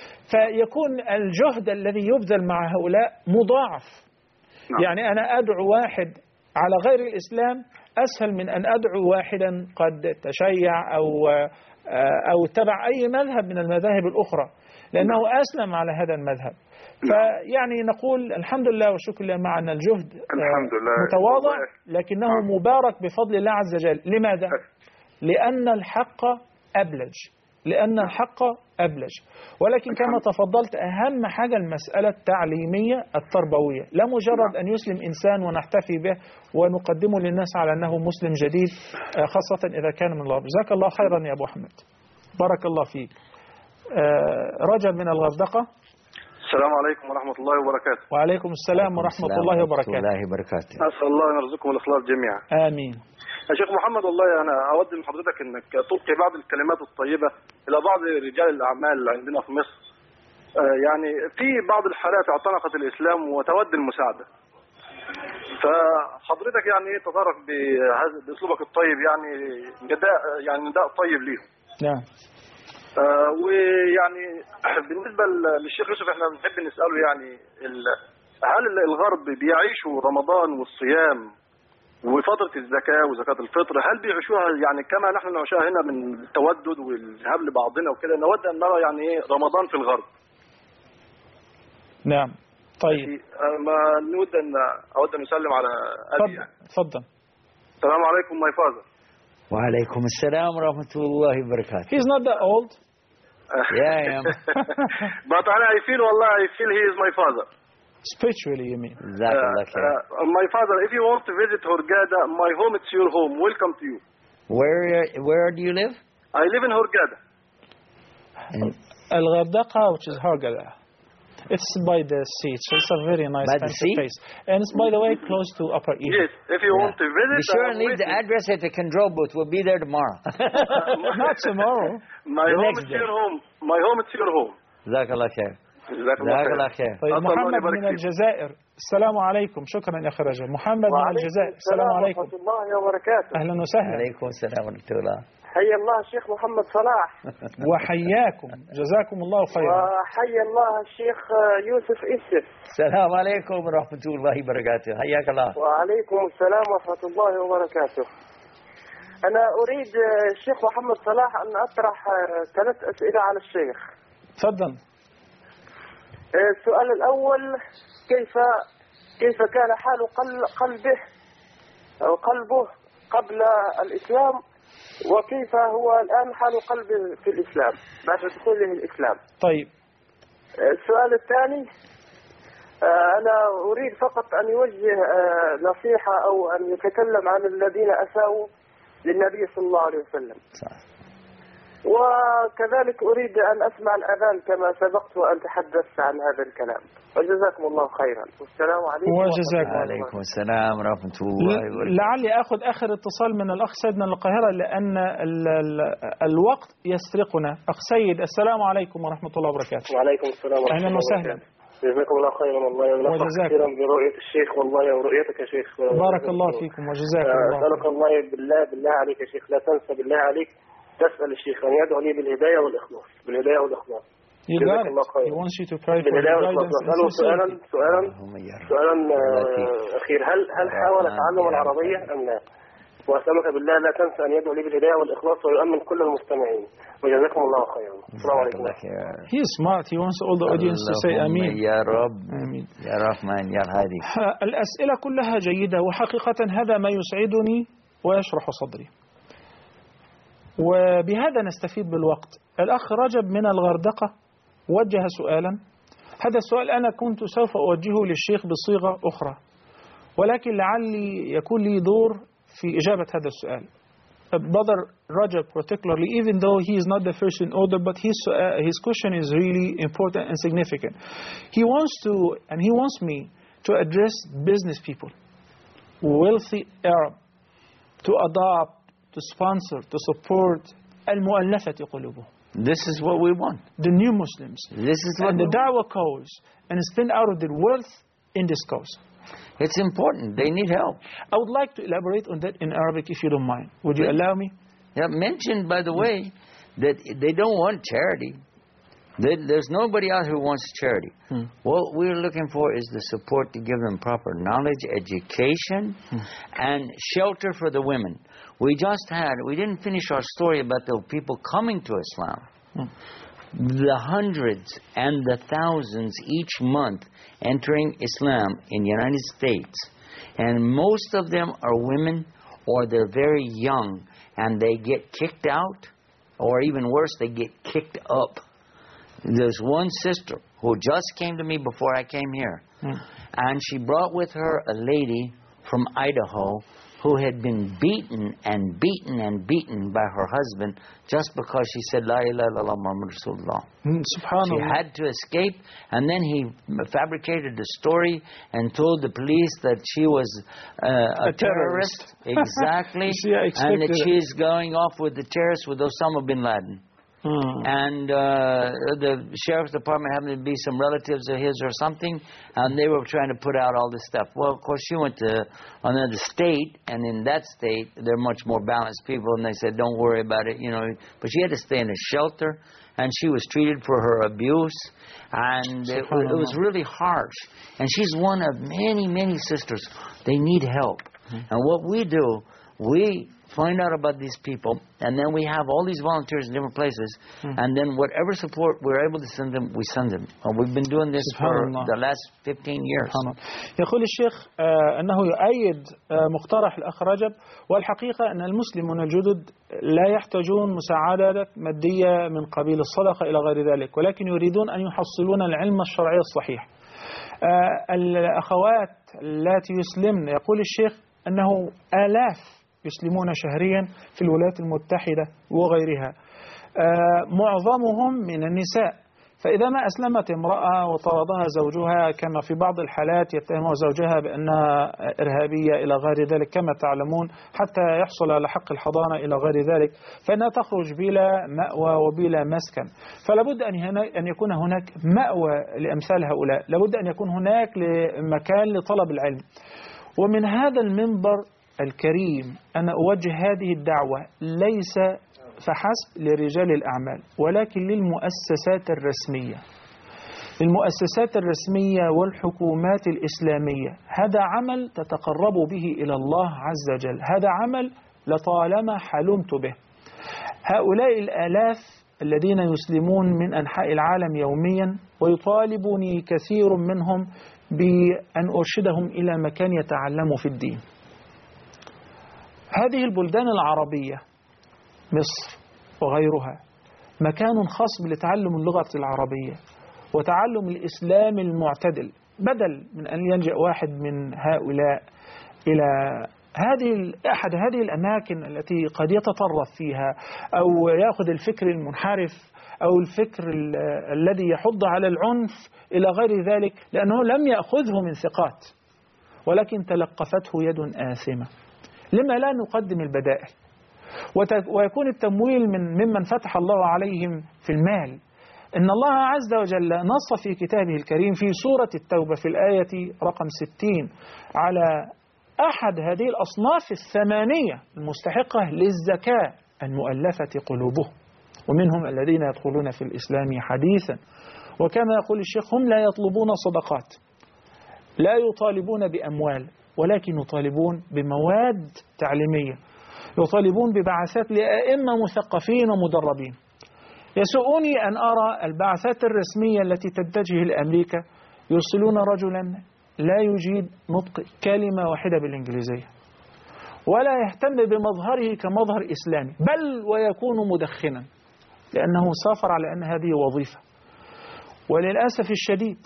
فيكون الجهد الذي يبذل مع هؤلاء مضاعف. نعم. يعني أنا أدعو واحد على غير الإسلام أسهل من أن أدعو واحدا قد تشيع أو أو اتبع أي مذهب من المذاهب الأخرى، لأنه نعم. أسلم على هذا المذهب. فيعني نقول الحمد لله والشكر لله مع أن الجهد الحمد لله متواضع لكنه نعم. مبارك بفضل الله عز وجل. لماذا؟ لأن الحق أبلج لأن الحق أبلج. ولكن كما تفضلت أهم حاجة المسألة التعليمية التربوية، لا مجرد أن يسلم إنسان ونحتفي به ونقدمه للناس على أنه مسلم جديد، خاصة إذا كان من الغرب. جزاك الله خيرا يا أبو أحمد، بارك الله فيك. رجل من الغردقة. السلام عليكم ورحمة الله وبركاته. وعليكم السلام ورحمة الله وبركاته. أسأل الله أن يرزقكم الإخلاص جميعا. آمين. يا شيخ محمد، والله أنا أود من حضرتك أنك تلقي بعض الكلمات الطيبة إلى بعض رجال الأعمال عندنا في مصر. يعني في بعض الحالات اعتنقت الإسلام وتودي المساعدة، فحضرتك يعني تطرق بأسلوبك الطيب يعني نداء يعني نداء طيب ليهم. نعم. آه ويعني بالنسبة للشيخ يوسف احنا بنحب نسأله يعني هل الغرب بيعيشوا رمضان والصيام وفترة الزكاة وزكاة الفطر، هل بيعيشوها يعني كما نحن نعيشها هنا من التودد والذهاب لبعضنا وكده؟ نود أن نرى يعني ايه رمضان في الغرب. نعم. طيب. ما نود أن أود أن نسلم على أبي. يعني. تفضل. السلام عليكم my father. وعليكم السلام ورحمة الله وبركاته. He's not that old. Yeah, I am. But I feel والله I feel he is my father. Spiritually, you mean? Uh, uh, my father, if you want to visit Hurghada, my home, it's your home. Welcome to you. Where where do you live? I live in Hurghada. Al-Ghardaqa, which is Hurghada. It's by the sea, so it's a very nice by fancy place. And it's, by the way, close to Upper Egypt. Yes, if you yeah. want to visit... Be sure and leave the address at the control booth. We'll be there tomorrow. Not tomorrow. My the home is your home. My home is your home. جزاك الله خير. جزاك الله خير. طيب محمد من الجزائر. السلام عليكم. شكرا يا أخي رجل. محمد من الجزائر. السلام عليكم. ورحمة الله وبركاته. أهلا وسهلا. عليكم السلام ورحمة الله. حيا الله الشيخ محمد صلاح. وحياكم. جزاكم الله خيرا. وحيا الله الشيخ يوسف إسف. السلام عليكم ورحمة الله وبركاته. حياك الله. وعليكم السلام ورحمة الله وبركاته. أنا أريد الشيخ محمد صلاح أن أطرح ثلاث أسئلة على الشيخ. تفضل. السؤال الأول، كيف كيف كان حال قلبه أو قلبه قبل الإسلام، وكيف هو الآن حال قلبه في الإسلام بعد دخوله الإسلام. طيب. السؤال الثاني، أنا أريد فقط أن يوجه نصيحة أو أن يتكلم عن الذين أساءوا للنبي صلى الله عليه وسلم. صح. وكذلك أريد أن أسمع الأذان كما سبقت وأن تحدثت عن هذا الكلام. وجزاكم الله خيرا، والسلام عليكم. وجزاكم عليكم السلام ورحمة الله وبركاته. لعلي أخذ آخر اتصال من الأخ سيد من القاهرة لأن ال ال الوقت يسرقنا. أخ سيد السلام عليكم ورحمة الله وبركاته. وعليكم السلام ورحمة الله وبركاته. أهلا وسهلا. جزاكم الله خيرا والله، ونفع كثيرا برؤية الشيخ والله ورؤيتك يا شيخ. بارك الله فيكم وجزاكم الله. أسألك الله بالله بالله عليك يا شيخ، لا تنسى بالله عليك تسأل الشيخ أن يدعو لي بالهداية والإخلاص، بالهداية والإخلاص. You got it. He wants you to pray for بالهداية والإخلاص. أسأله سؤالا سؤالا سؤالا أخير، هل هل حاول تعلم العربية أم لا؟ وأسألك بالله لا تنسى أن يدعو لي بالهداية والإخلاص ويؤمن كل المستمعين. وجزاكم الله خيرا. السلام عليكم. He is smart. He wants all the audience to say آمين. يا رب آمين يا رحمن يا هادي. الأسئلة كلها جيدة، وحقيقة هذا ما يسعدني ويشرح صدري. وبهذا نستفيد بالوقت. الأخ رجب من الغردقة وجه سؤالا، هذا السؤال أنا كنت سوف أوجهه للشيخ بصيغة أخرى، ولكن لعلي يكون لي دور في إجابة هذا السؤال. Brother Rajab particularly, even though he is not the first in order, but his, uh, his question is really important and significant. He wants to, and he wants me to address business people, wealthy Arab, to adopt, to sponsor, to support المؤلفة قلوبهم. This is what we want. The new Muslims. This is what and the da'wah cause, and spend out of their wealth in this cause. It's important. They need help. I would like to elaborate on that in Arabic if you don't mind. Would you allow me? Yeah, mentioned by the way that they don't want charity. They, there's nobody out who wants charity. Hmm. What we're looking for is the support to give them proper knowledge, education, hmm. and shelter for the women. We just had, we didn't finish our story about the people coming to Islam. Hmm. The hundreds and the thousands each month entering Islam in the United States. And most of them are women or they're very young and they get kicked out, or even worse, they get kicked up. There's one sister who just came to me before I came here, mm. and she brought with her a lady from Idaho who had been beaten and beaten and beaten by her husband just because she said La ilaha illallah Muhammad Rasulullah. She had to escape, and then he fabricated a story and told the police that she was uh, a, a terrorist. terrorist. Exactly. And that she's going off with the terrorists with Osama bin Laden. Hmm. And uh, the sheriff's department happened to be some relatives of his or something, and they were trying to put out all this stuff. Well, of course, she went to another state, and in that state, they're much more balanced people, and they said, don't worry about it, you know. But she had to stay in a shelter, and she was treated for her abuse, and it, it was really harsh. And she's one of many, many sisters. They need help. Hmm. And what we do, we find out about these people, and then we have all these volunteers in different places, hmm. and then whatever support we're able to send them, we send them. And we've been doing this for the last fifteen years. يقول الشيخ أنه يؤيد مقترح الأخ رجب، والحقيقة أن المسلمون الجدد لا يحتاجون مساعدات مادية من قبيل الصدقة إلى غير ذلك، ولكن يريدون أن يحصلون العلم الشرعي الصحيح. الأخوات التي يسلمن، يقول الشيخ أنه آلاف يسلمون شهريا في الولايات المتحدة وغيرها، معظمهم من النساء. فإذا ما أسلمت امرأة وطردها زوجها كما في بعض الحالات يتهم زوجها بأنها إرهابية إلى غير ذلك كما تعلمون، حتى يحصل على حق الحضانة إلى غير ذلك، فإنها تخرج بلا مأوى وبلا مسكن. فلابد أن يكون هناك مأوى لأمثال هؤلاء، لابد أن يكون هناك مكان لطلب العلم. ومن هذا المنبر الكريم أنا أوجه هذه الدعوة ليس فحسب لرجال الأعمال ولكن للمؤسسات الرسمية، المؤسسات الرسمية والحكومات الإسلامية. هذا عمل تتقرب به إلى الله عز وجل، هذا عمل لطالما حلمت به. هؤلاء الآلاف الذين يسلمون من أنحاء العالم يوميا ويطالبني كثير منهم بأن أرشدهم إلى مكان يتعلموا في الدين. هذه البلدان العربية مصر وغيرها مكان خاص بتعلم اللغة العربية وتعلم الإسلام المعتدل، بدل من أن يلجأ واحد من هؤلاء إلى هذه أحد هذه الأماكن التي قد يتطرف فيها أو يأخذ الفكر المنحرف أو الفكر الذي يحض على العنف إلى غير ذلك، لأنه لم يأخذه من ثقات ولكن تلقفته يد آثمة. لما لا نقدم البدائل ويكون التمويل من ممن فتح الله عليهم في المال؟ إن الله عز وجل نص في كتابه الكريم في سورة التوبة في الآية رقم ستين على أحد هذه الأصناف الثمانية المستحقة للزكاة المؤلفة قلوبهم، ومنهم الذين يدخلون في الإسلام حديثا. وكما يقول الشيخ هم لا يطلبون صدقات، لا يطالبون بأموال، ولكن يطالبون بمواد تعليمية، يطالبون ببعثات لأئمة مثقفين ومدربين. يسؤني أن أرى البعثات الرسمية التي تتجه لأمريكا يرسلون رجلا لا يجيد نطق كلمة واحدة بالإنجليزية ولا يهتم بمظهره كمظهر إسلامي، بل ويكون مدخنا لأنه سافر على أن هذه وظيفة. وللأسف الشديد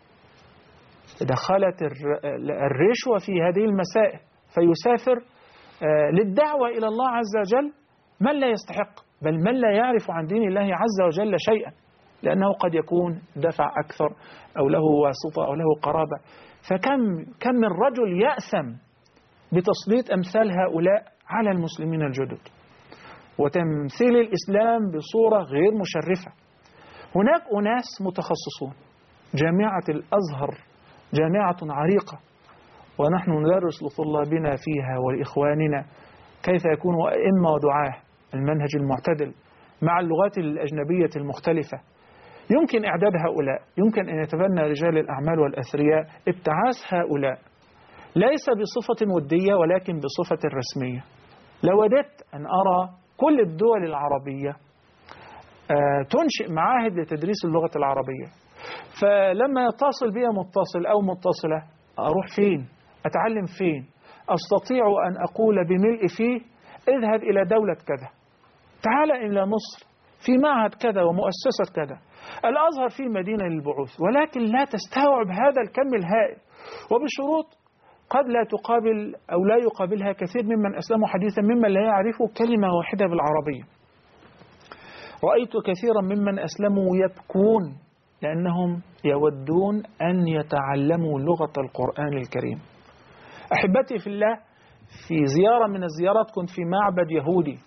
دخلت الرشوة في هذه المسائل، فيسافر للدعوة إلى الله عز وجل من لا يستحق، بل من لا يعرف عن دين الله عز وجل شيئا، لأنه قد يكون دفع أكثر أو له واسطة أو له قرابة. فكم كم من رجل يأثم بتسليط أمثال هؤلاء على المسلمين الجدد وتمثيل الإسلام بصورة غير مشرفة. هناك أناس متخصصون، جامعة الأزهر جامعة عريقة، ونحن ندرس لطلابنا فيها ولإخواننا كيف يكونوا أئمة ودعاة المنهج المعتدل مع اللغات الأجنبية المختلفة. يمكن إعداد هؤلاء، يمكن أن يتبنى رجال الأعمال والأثرياء ابتعاث هؤلاء ليس بصفة ودية ولكن بصفة رسمية. لوددت أن أرى كل الدول العربية تنشئ معاهد لتدريس اللغة العربية، فلما يتصل بي متصل أو متصلة أروح فين؟ أتعلم فين؟ أستطيع أن أقول بملء فيه اذهب إلى دولة كذا، تعال إلى مصر في معهد كذا ومؤسسة كذا، الأزهر في مدينة للبعوث، ولكن لا تستوعب هذا الكم الهائل وبشروط قد لا تقابل أو لا يقابلها كثير ممن أسلموا حديثا ممن لا يعرفوا كلمة واحدة بالعربية. رأيت كثيرا ممن أسلموا يبكون لأنهم يودون أن يتعلموا لغة القرآن الكريم. أحبتي في الله، في زيارة من الزيارات كنت في معبد يهودي،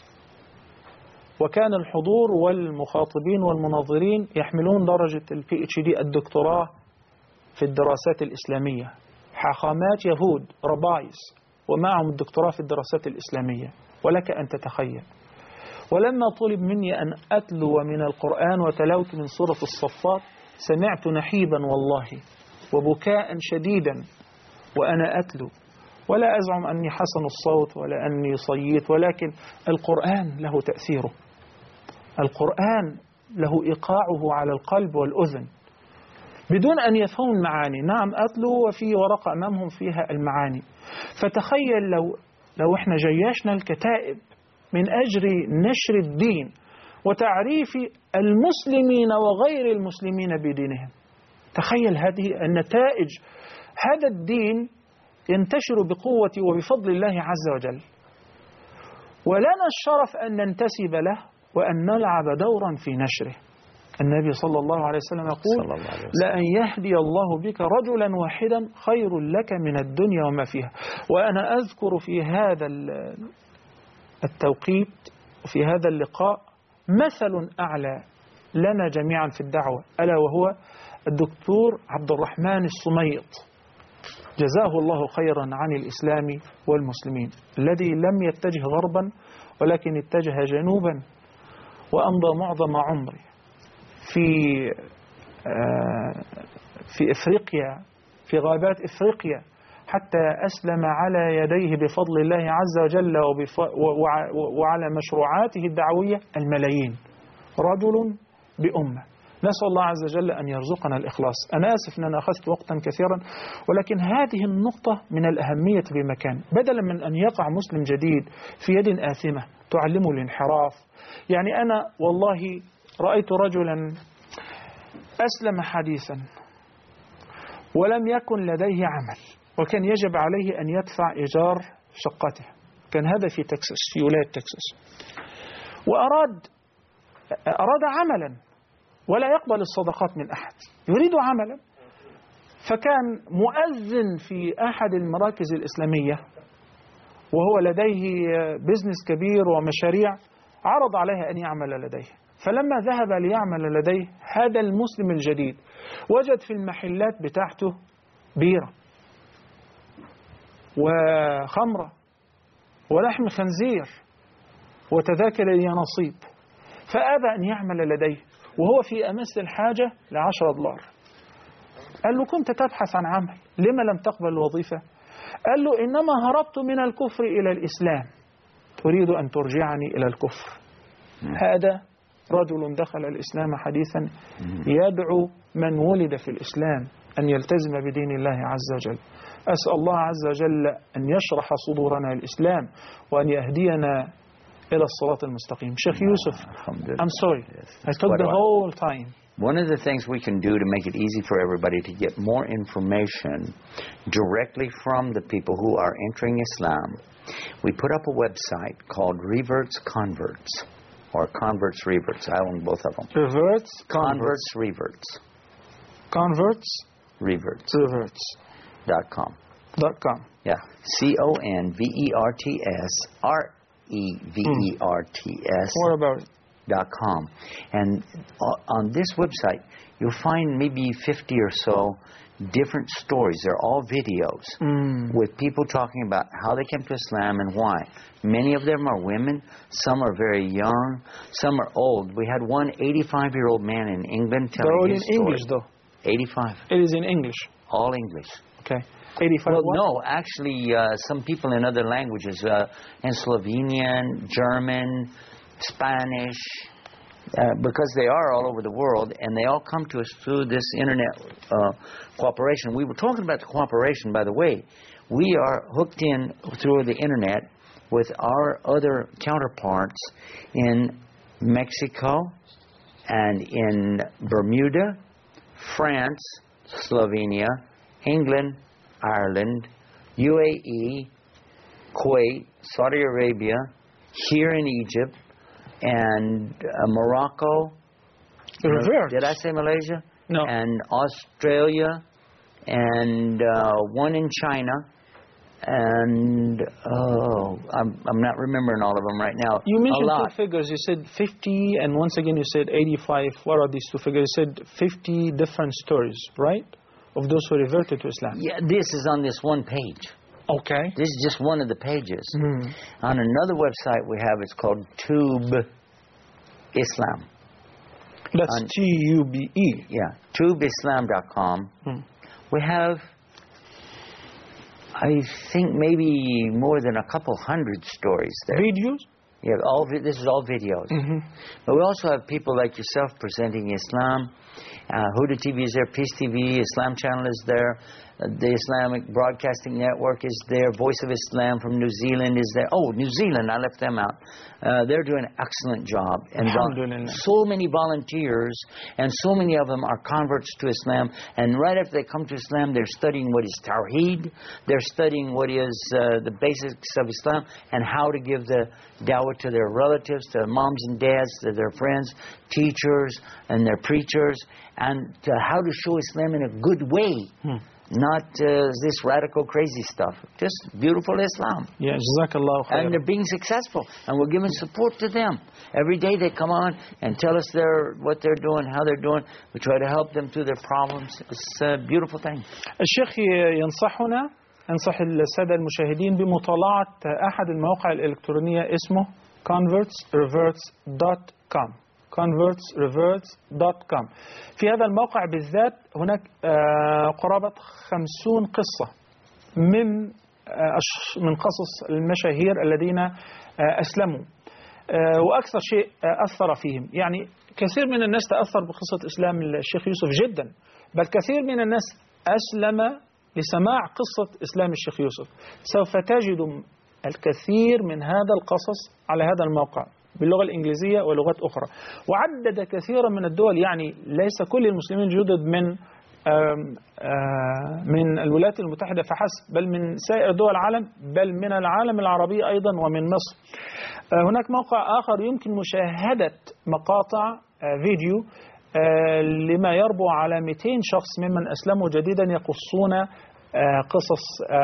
وكان الحضور والمخاطبين والمناظرين يحملون درجة البي اتش دي الدكتوراه في الدراسات الإسلامية، حاخامات يهود ربايس ومعهم الدكتوراه في الدراسات الإسلامية، ولك أن تتخيل. ولما طلب مني أن أتلو من القرآن وتلوت من سورة الصفات سمعت نحيبا والله وبكاء شديدا وأنا أتلو، ولا أزعم أني حسن الصوت ولا أني صيت، ولكن القرآن له تأثيره، القرآن له إيقاعه على القلب والأذن بدون أن يفهموا المعاني. نعم أتلو وفي ورقة أمامهم فيها المعاني. فتخيل لو لو احنا جيشنا الكتائب من أجل نشر الدين وتعريف المسلمين وغير المسلمين بدينهم، تخيل هذه النتائج. هذا الدين ينتشر بقوة وبفضل الله عز وجل، ولنا الشرف أن ننتسب له وأن نلعب دورا في نشره. النبي صلى الله عليه وسلم يقول: لأن يهدي الله بك رجلا واحدا خير لك من الدنيا وما فيها. وأنا أذكر في هذا التوقيت وفي هذا اللقاء مثل أعلى لنا جميعا في الدعوة، ألا وهو الدكتور عبد الرحمن الصميط، جزاه الله خيرا عن الإسلام والمسلمين، الذي لم يتجه غربا ولكن اتجه جنوبا، وأمضى معظم عمري في في إفريقيا، في غابات إفريقيا، حتى أسلم على يديه بفضل الله عز وجل وعلى مشروعاته الدعوية الملايين. رجل بأمة. نسأل الله عز وجل أن يرزقنا الإخلاص. أنا آسف أن أنا أخذت وقتا كثيرا، ولكن هذه النقطة من الأهمية بمكان. بدلا من أن يقع مسلم جديد في يد آثمة تعلمه الانحراف. يعني أنا والله رأيت رجلا أسلم حديثا ولم يكن لديه عمل، وكان يجب عليه أن يدفع إيجار شقته. كان هذا في تكساس، في ولاية تكساس، وأراد أراد عملا ولا يقبل الصدقات من أحد، يريد عملا. فكان مؤذن في أحد المراكز الإسلامية وهو لديه بزنس كبير ومشاريع، عرض عليه أن يعمل لديه. فلما ذهب ليعمل لديه هذا المسلم الجديد وجد في المحلات بتاعته بيرة وخمرة ولحم خنزير وتذاكر اليانصيب، فأبى أن يعمل لديه وهو في أمس الحاجة لعشرة دولار. قال له: كنت تبحث عن عمل، لما لم تقبل الوظيفة؟ قال له: إنما هربت من الكفر إلى الإسلام، تريد أن ترجعني إلى الكفر. هذا رجل دخل الإسلام حديثا يدعو من ولد في الإسلام أن يلتزم بدين الله عز وجل. أسأل الله عز وجل أن يشرح صدورنا الإسلام وأن يهدينا إلى الصراط المستقيم. Sheikh Yusuf, I'm sorry, I took the whole time. One of the things we can do to make it easy for everybody to get more information directly from the people who are entering Islam, we put up a website called Reverts Converts, or Converts Reverts. I own both of them. Reverts Converts Reverts. Converts Reverts. Reverts. Dot com. Dot com. Yeah. C O N V E R T S R E V E R T S. What about it? Dot com. And on this website, you'll find maybe fifty or so different stories. They're all videos mm. with people talking about how they came to Islam and why. Many of them are women. Some are very young. Some are old. We had one eighty-five-year-old man in England telling They're all his in story. English, though. eighty-five. It is in English. All English. Okay. eighty-five. Well, no, actually, uh, some people in other languages, uh, in Slovenian, German, Spanish, uh, because they are all over the world, and they all come to us through this internet uh, cooperation. We were talking about the cooperation, by the way. We are hooked in through the internet with our other counterparts in Mexico and in Bermuda, France, Slovenia, England, Ireland, U A E, Kuwait, Saudi Arabia, here in Egypt, and uh, Morocco. Reverse. Did I say Malaysia? No. And Australia, and uh, one in China, and oh, I'm, I'm not remembering all of them right now. You mentioned a lot. two figures. You said fifty, and once again you said eighty-five. What are these two figures? You said fifty different stories, right? Of those who reverted to Islam. Yeah, this is on this one page. Okay. This is just one of the pages. Mm. On another website we have, it's called Tube Islam. That's on, T U B E. Yeah, tube islam dot com. Mm. We have, I think, maybe more than a couple hundred stories there. Videos? Yeah, all this is all videos. Mm-hmm. But we also have people like yourself presenting Islam. Uh, Huda T V is there, Peace T V, Islam Channel is there, the Islamic Broadcasting Network is there. Voice of Islam from New Zealand is there. Oh, New Zealand, I left them out. Uh, they're doing an excellent job. And vol- so many volunteers, and so many of them are converts to Islam. And right after they come to Islam, they're studying what is Tawheed. They're studying what is uh, the basics of Islam and how to give the dawah to their relatives, to their moms and dads, to their friends, teachers, and their preachers, and to how to show Islam in a good way. Hmm. Not uh, this radical, crazy stuff. Just beautiful Islam. Yeah, Jazakallah khair. And they're being successful. And we're giving support to them. Every day they come on and tell us their, what they're doing, how they're doing. We try to help them through their problems. It's a beautiful thing. الشيخ ينصحنا ينصح السادة المشاهدين بمطالعة أحد المواقع الإلكترونية اسمه converts reverts dot com. converts reverts dot com. في هذا الموقع بالذات هناك قرابة خمسون قصة من من قصص المشاهير الذين أسلموا، وأكثر شيء أثر فيهم. يعني كثير من الناس تأثر بقصة إسلام الشيخ يوسف جدا، بل كثير من الناس أسلم لسماع قصة إسلام الشيخ يوسف. سوف تجد الكثير من هذا القصص على هذا الموقع باللغة الإنجليزية ولغات أخرى. وعدد كثيرا من الدول، يعني ليس كل المسلمين الجدد من آم آم من الولايات المتحدة فحسب، بل من سائر دول العالم، بل من العالم العربي أيضا ومن مصر. هناك موقع آخر يمكن مشاهدة مقاطع فيديو لما يربو على مئتين شخص ممن أسلموا جديدا يقصون قصص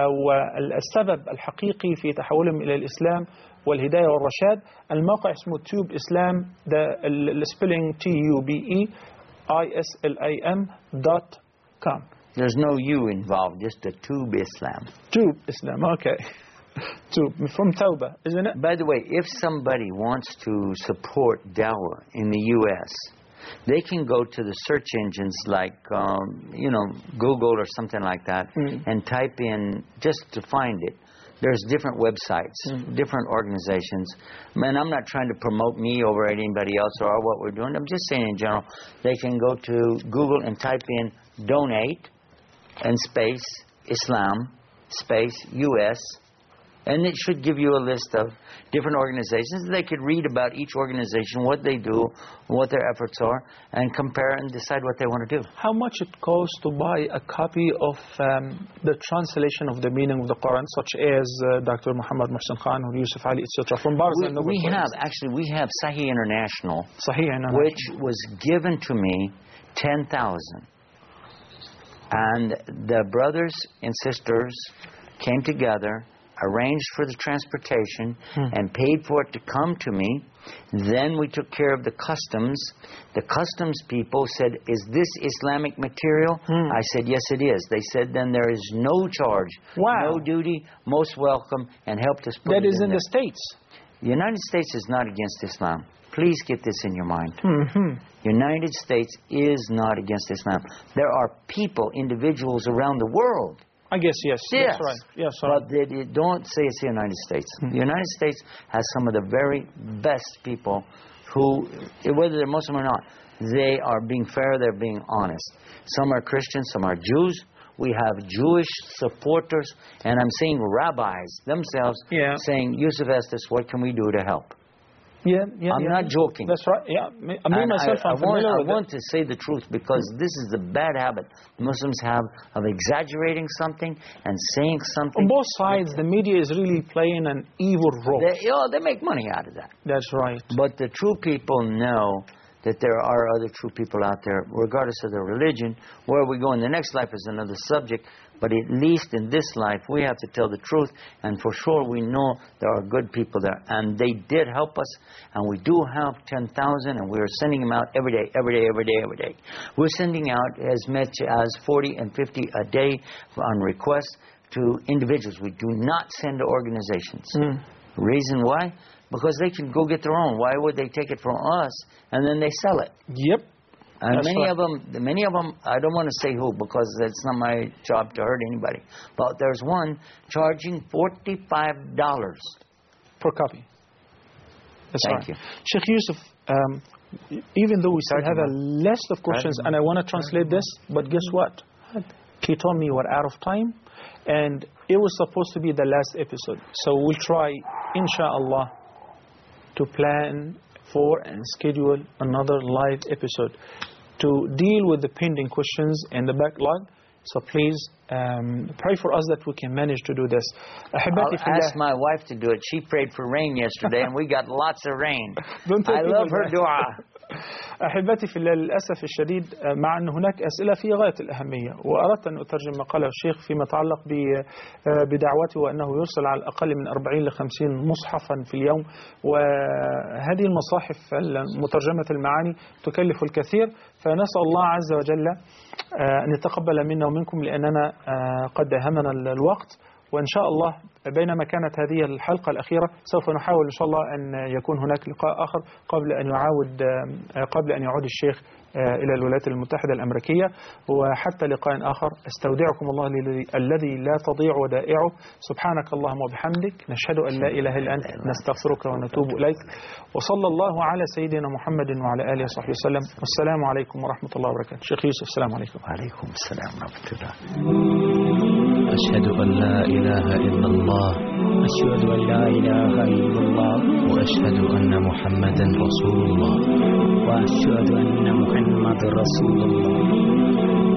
والسبب الحقيقي في تحولهم إلى الإسلام والهداية والرشاد. الموقع اسمه توب إسلام، ده السبيلينج T U B E I S L A M dot com. There's no U involved, just a Tube Islam. Tube Islam, okay. Tube, from Tawbah, isn't it? By the way, if somebody wants to support Dawah in the U S, they can go to the search engines like, um, you know, Google or something like that, mm. and type in, just to find it. There's different websites, mm. different organizations. Man, I'm not trying to promote me over anybody else or what we're doing. I'm just saying in general, they can go to Google and type in donate and space Islam space U S, and it should give you a list of different organizations. They could read about each organization, what they do, what their efforts are, and compare and decide what they want to do. How much it costs to buy a copy of um, the translation of the meaning of the Quran, such as uh, Doctor Muhammad Muhsin Khan or Yusuf Ali, et cetera, from Barnes and Noble? We, we have, actually, we have Sahih International, Sahih International, which was given to me ten thousand. And the brothers and sisters came together, arranged for the transportation, hmm. and paid for it to come to me. Then we took care of the customs. The customs people said, is this Islamic material? Hmm. I said, yes, it is. They said, then there is no charge, wow. no duty, most welcome, and helped us put that it is in in there. the States. The United States is not against Islam. Please get this in your mind. Mm-hmm. United States is not against Islam. There are people, individuals around the world. I guess, yes. Yes. That's right. Yes, right. But they, they don't say it's the United States. Mm-hmm. The United States has some of the very best people who, whether they're Muslim or not, they are being fair, they're being honest. Some are Christians, some are Jews. We have Jewish supporters, and I'm seeing rabbis themselves yeah. saying, Yusuf asked us, what can we do to help? Yeah, yeah, I'm yeah, not yeah. joking. That's right. Yeah, me, me and myself, I, I'm I familiar want, with I want to say the truth, because this is the bad habit Muslims have of exaggerating something and saying something. On both sides, the media is really playing an evil role. They, you know, they make money out of that. That's right. But the true people know that there are other true people out there, regardless of their religion. Where we go in the next life is another subject, but at least in this life, we have to tell the truth, and for sure we know there are good people there. And they did help us, and we do have ten thousand, and we are sending them out every day, every day, every day, every day. We're sending out as much as forty and fifty a day on request to individuals. We do not send to organizations. Mm. Reason why? Because they can go get their own. Why would they take it from us and then they sell it? Yep. And That's many right. of them, many of them, I don't want to say who, because it's not my job to hurt anybody. But there's one charging forty-five dollars per copy. That's Thank right. you. Sheikh Yusuf, um, even though we still have a list of questions, and I want to translate this, but guess what? he told me we're out of time, and it was supposed to be the last episode. So we'll try, inshallah, to plan for and schedule another live episode to deal with the pending questions and the backlog. So please um, pray for us that we can manage to do this. I'll ask my wife to do it. She prayed for rain yesterday and we got lots of rain. Don't I love her dua. أحبتي في الله، للأسف الشديد مع أن هناك أسئلة في غاية الأهمية، وأردت أن أترجم ما قاله الشيخ فيما يتعلق بدعوته وأنه يرسل على الأقل من أربعين إلى خمسين مصحفا في اليوم، وهذه المصاحف المترجمة المعاني تكلف الكثير، فنسأل الله عز وجل أن يتقبل منا ومنكم لأننا قد داهمنا الوقت. وإن شاء الله بينما كانت هذه الحلقة الأخيرة سوف نحاول إن شاء الله أن يكون هناك لقاء آخر قبل أن يعود قبل أن يعود الشيخ إلى الولايات المتحدة الأمريكية. وحتى لقاء آخر استودعكم الله الذي لا تضيع ودائعه. سبحانك اللهم وبحمدك، نشهد أن لا إله إلا أنت، نستغفرك ونتوب إليك. وصلى الله على سيدنا محمد وعلى آله وصحبه وسلم. والسلام عليكم ورحمة الله وبركاته. شيخ يوسف، السلام عليكم. وعليكم السلام ورحمة الله. أشهد أن لا إله إلا الله. أشهد أن لا إله إلا الله. وأشهد أن محمدا رسول الله. وأشهد أن محمد رسول الله.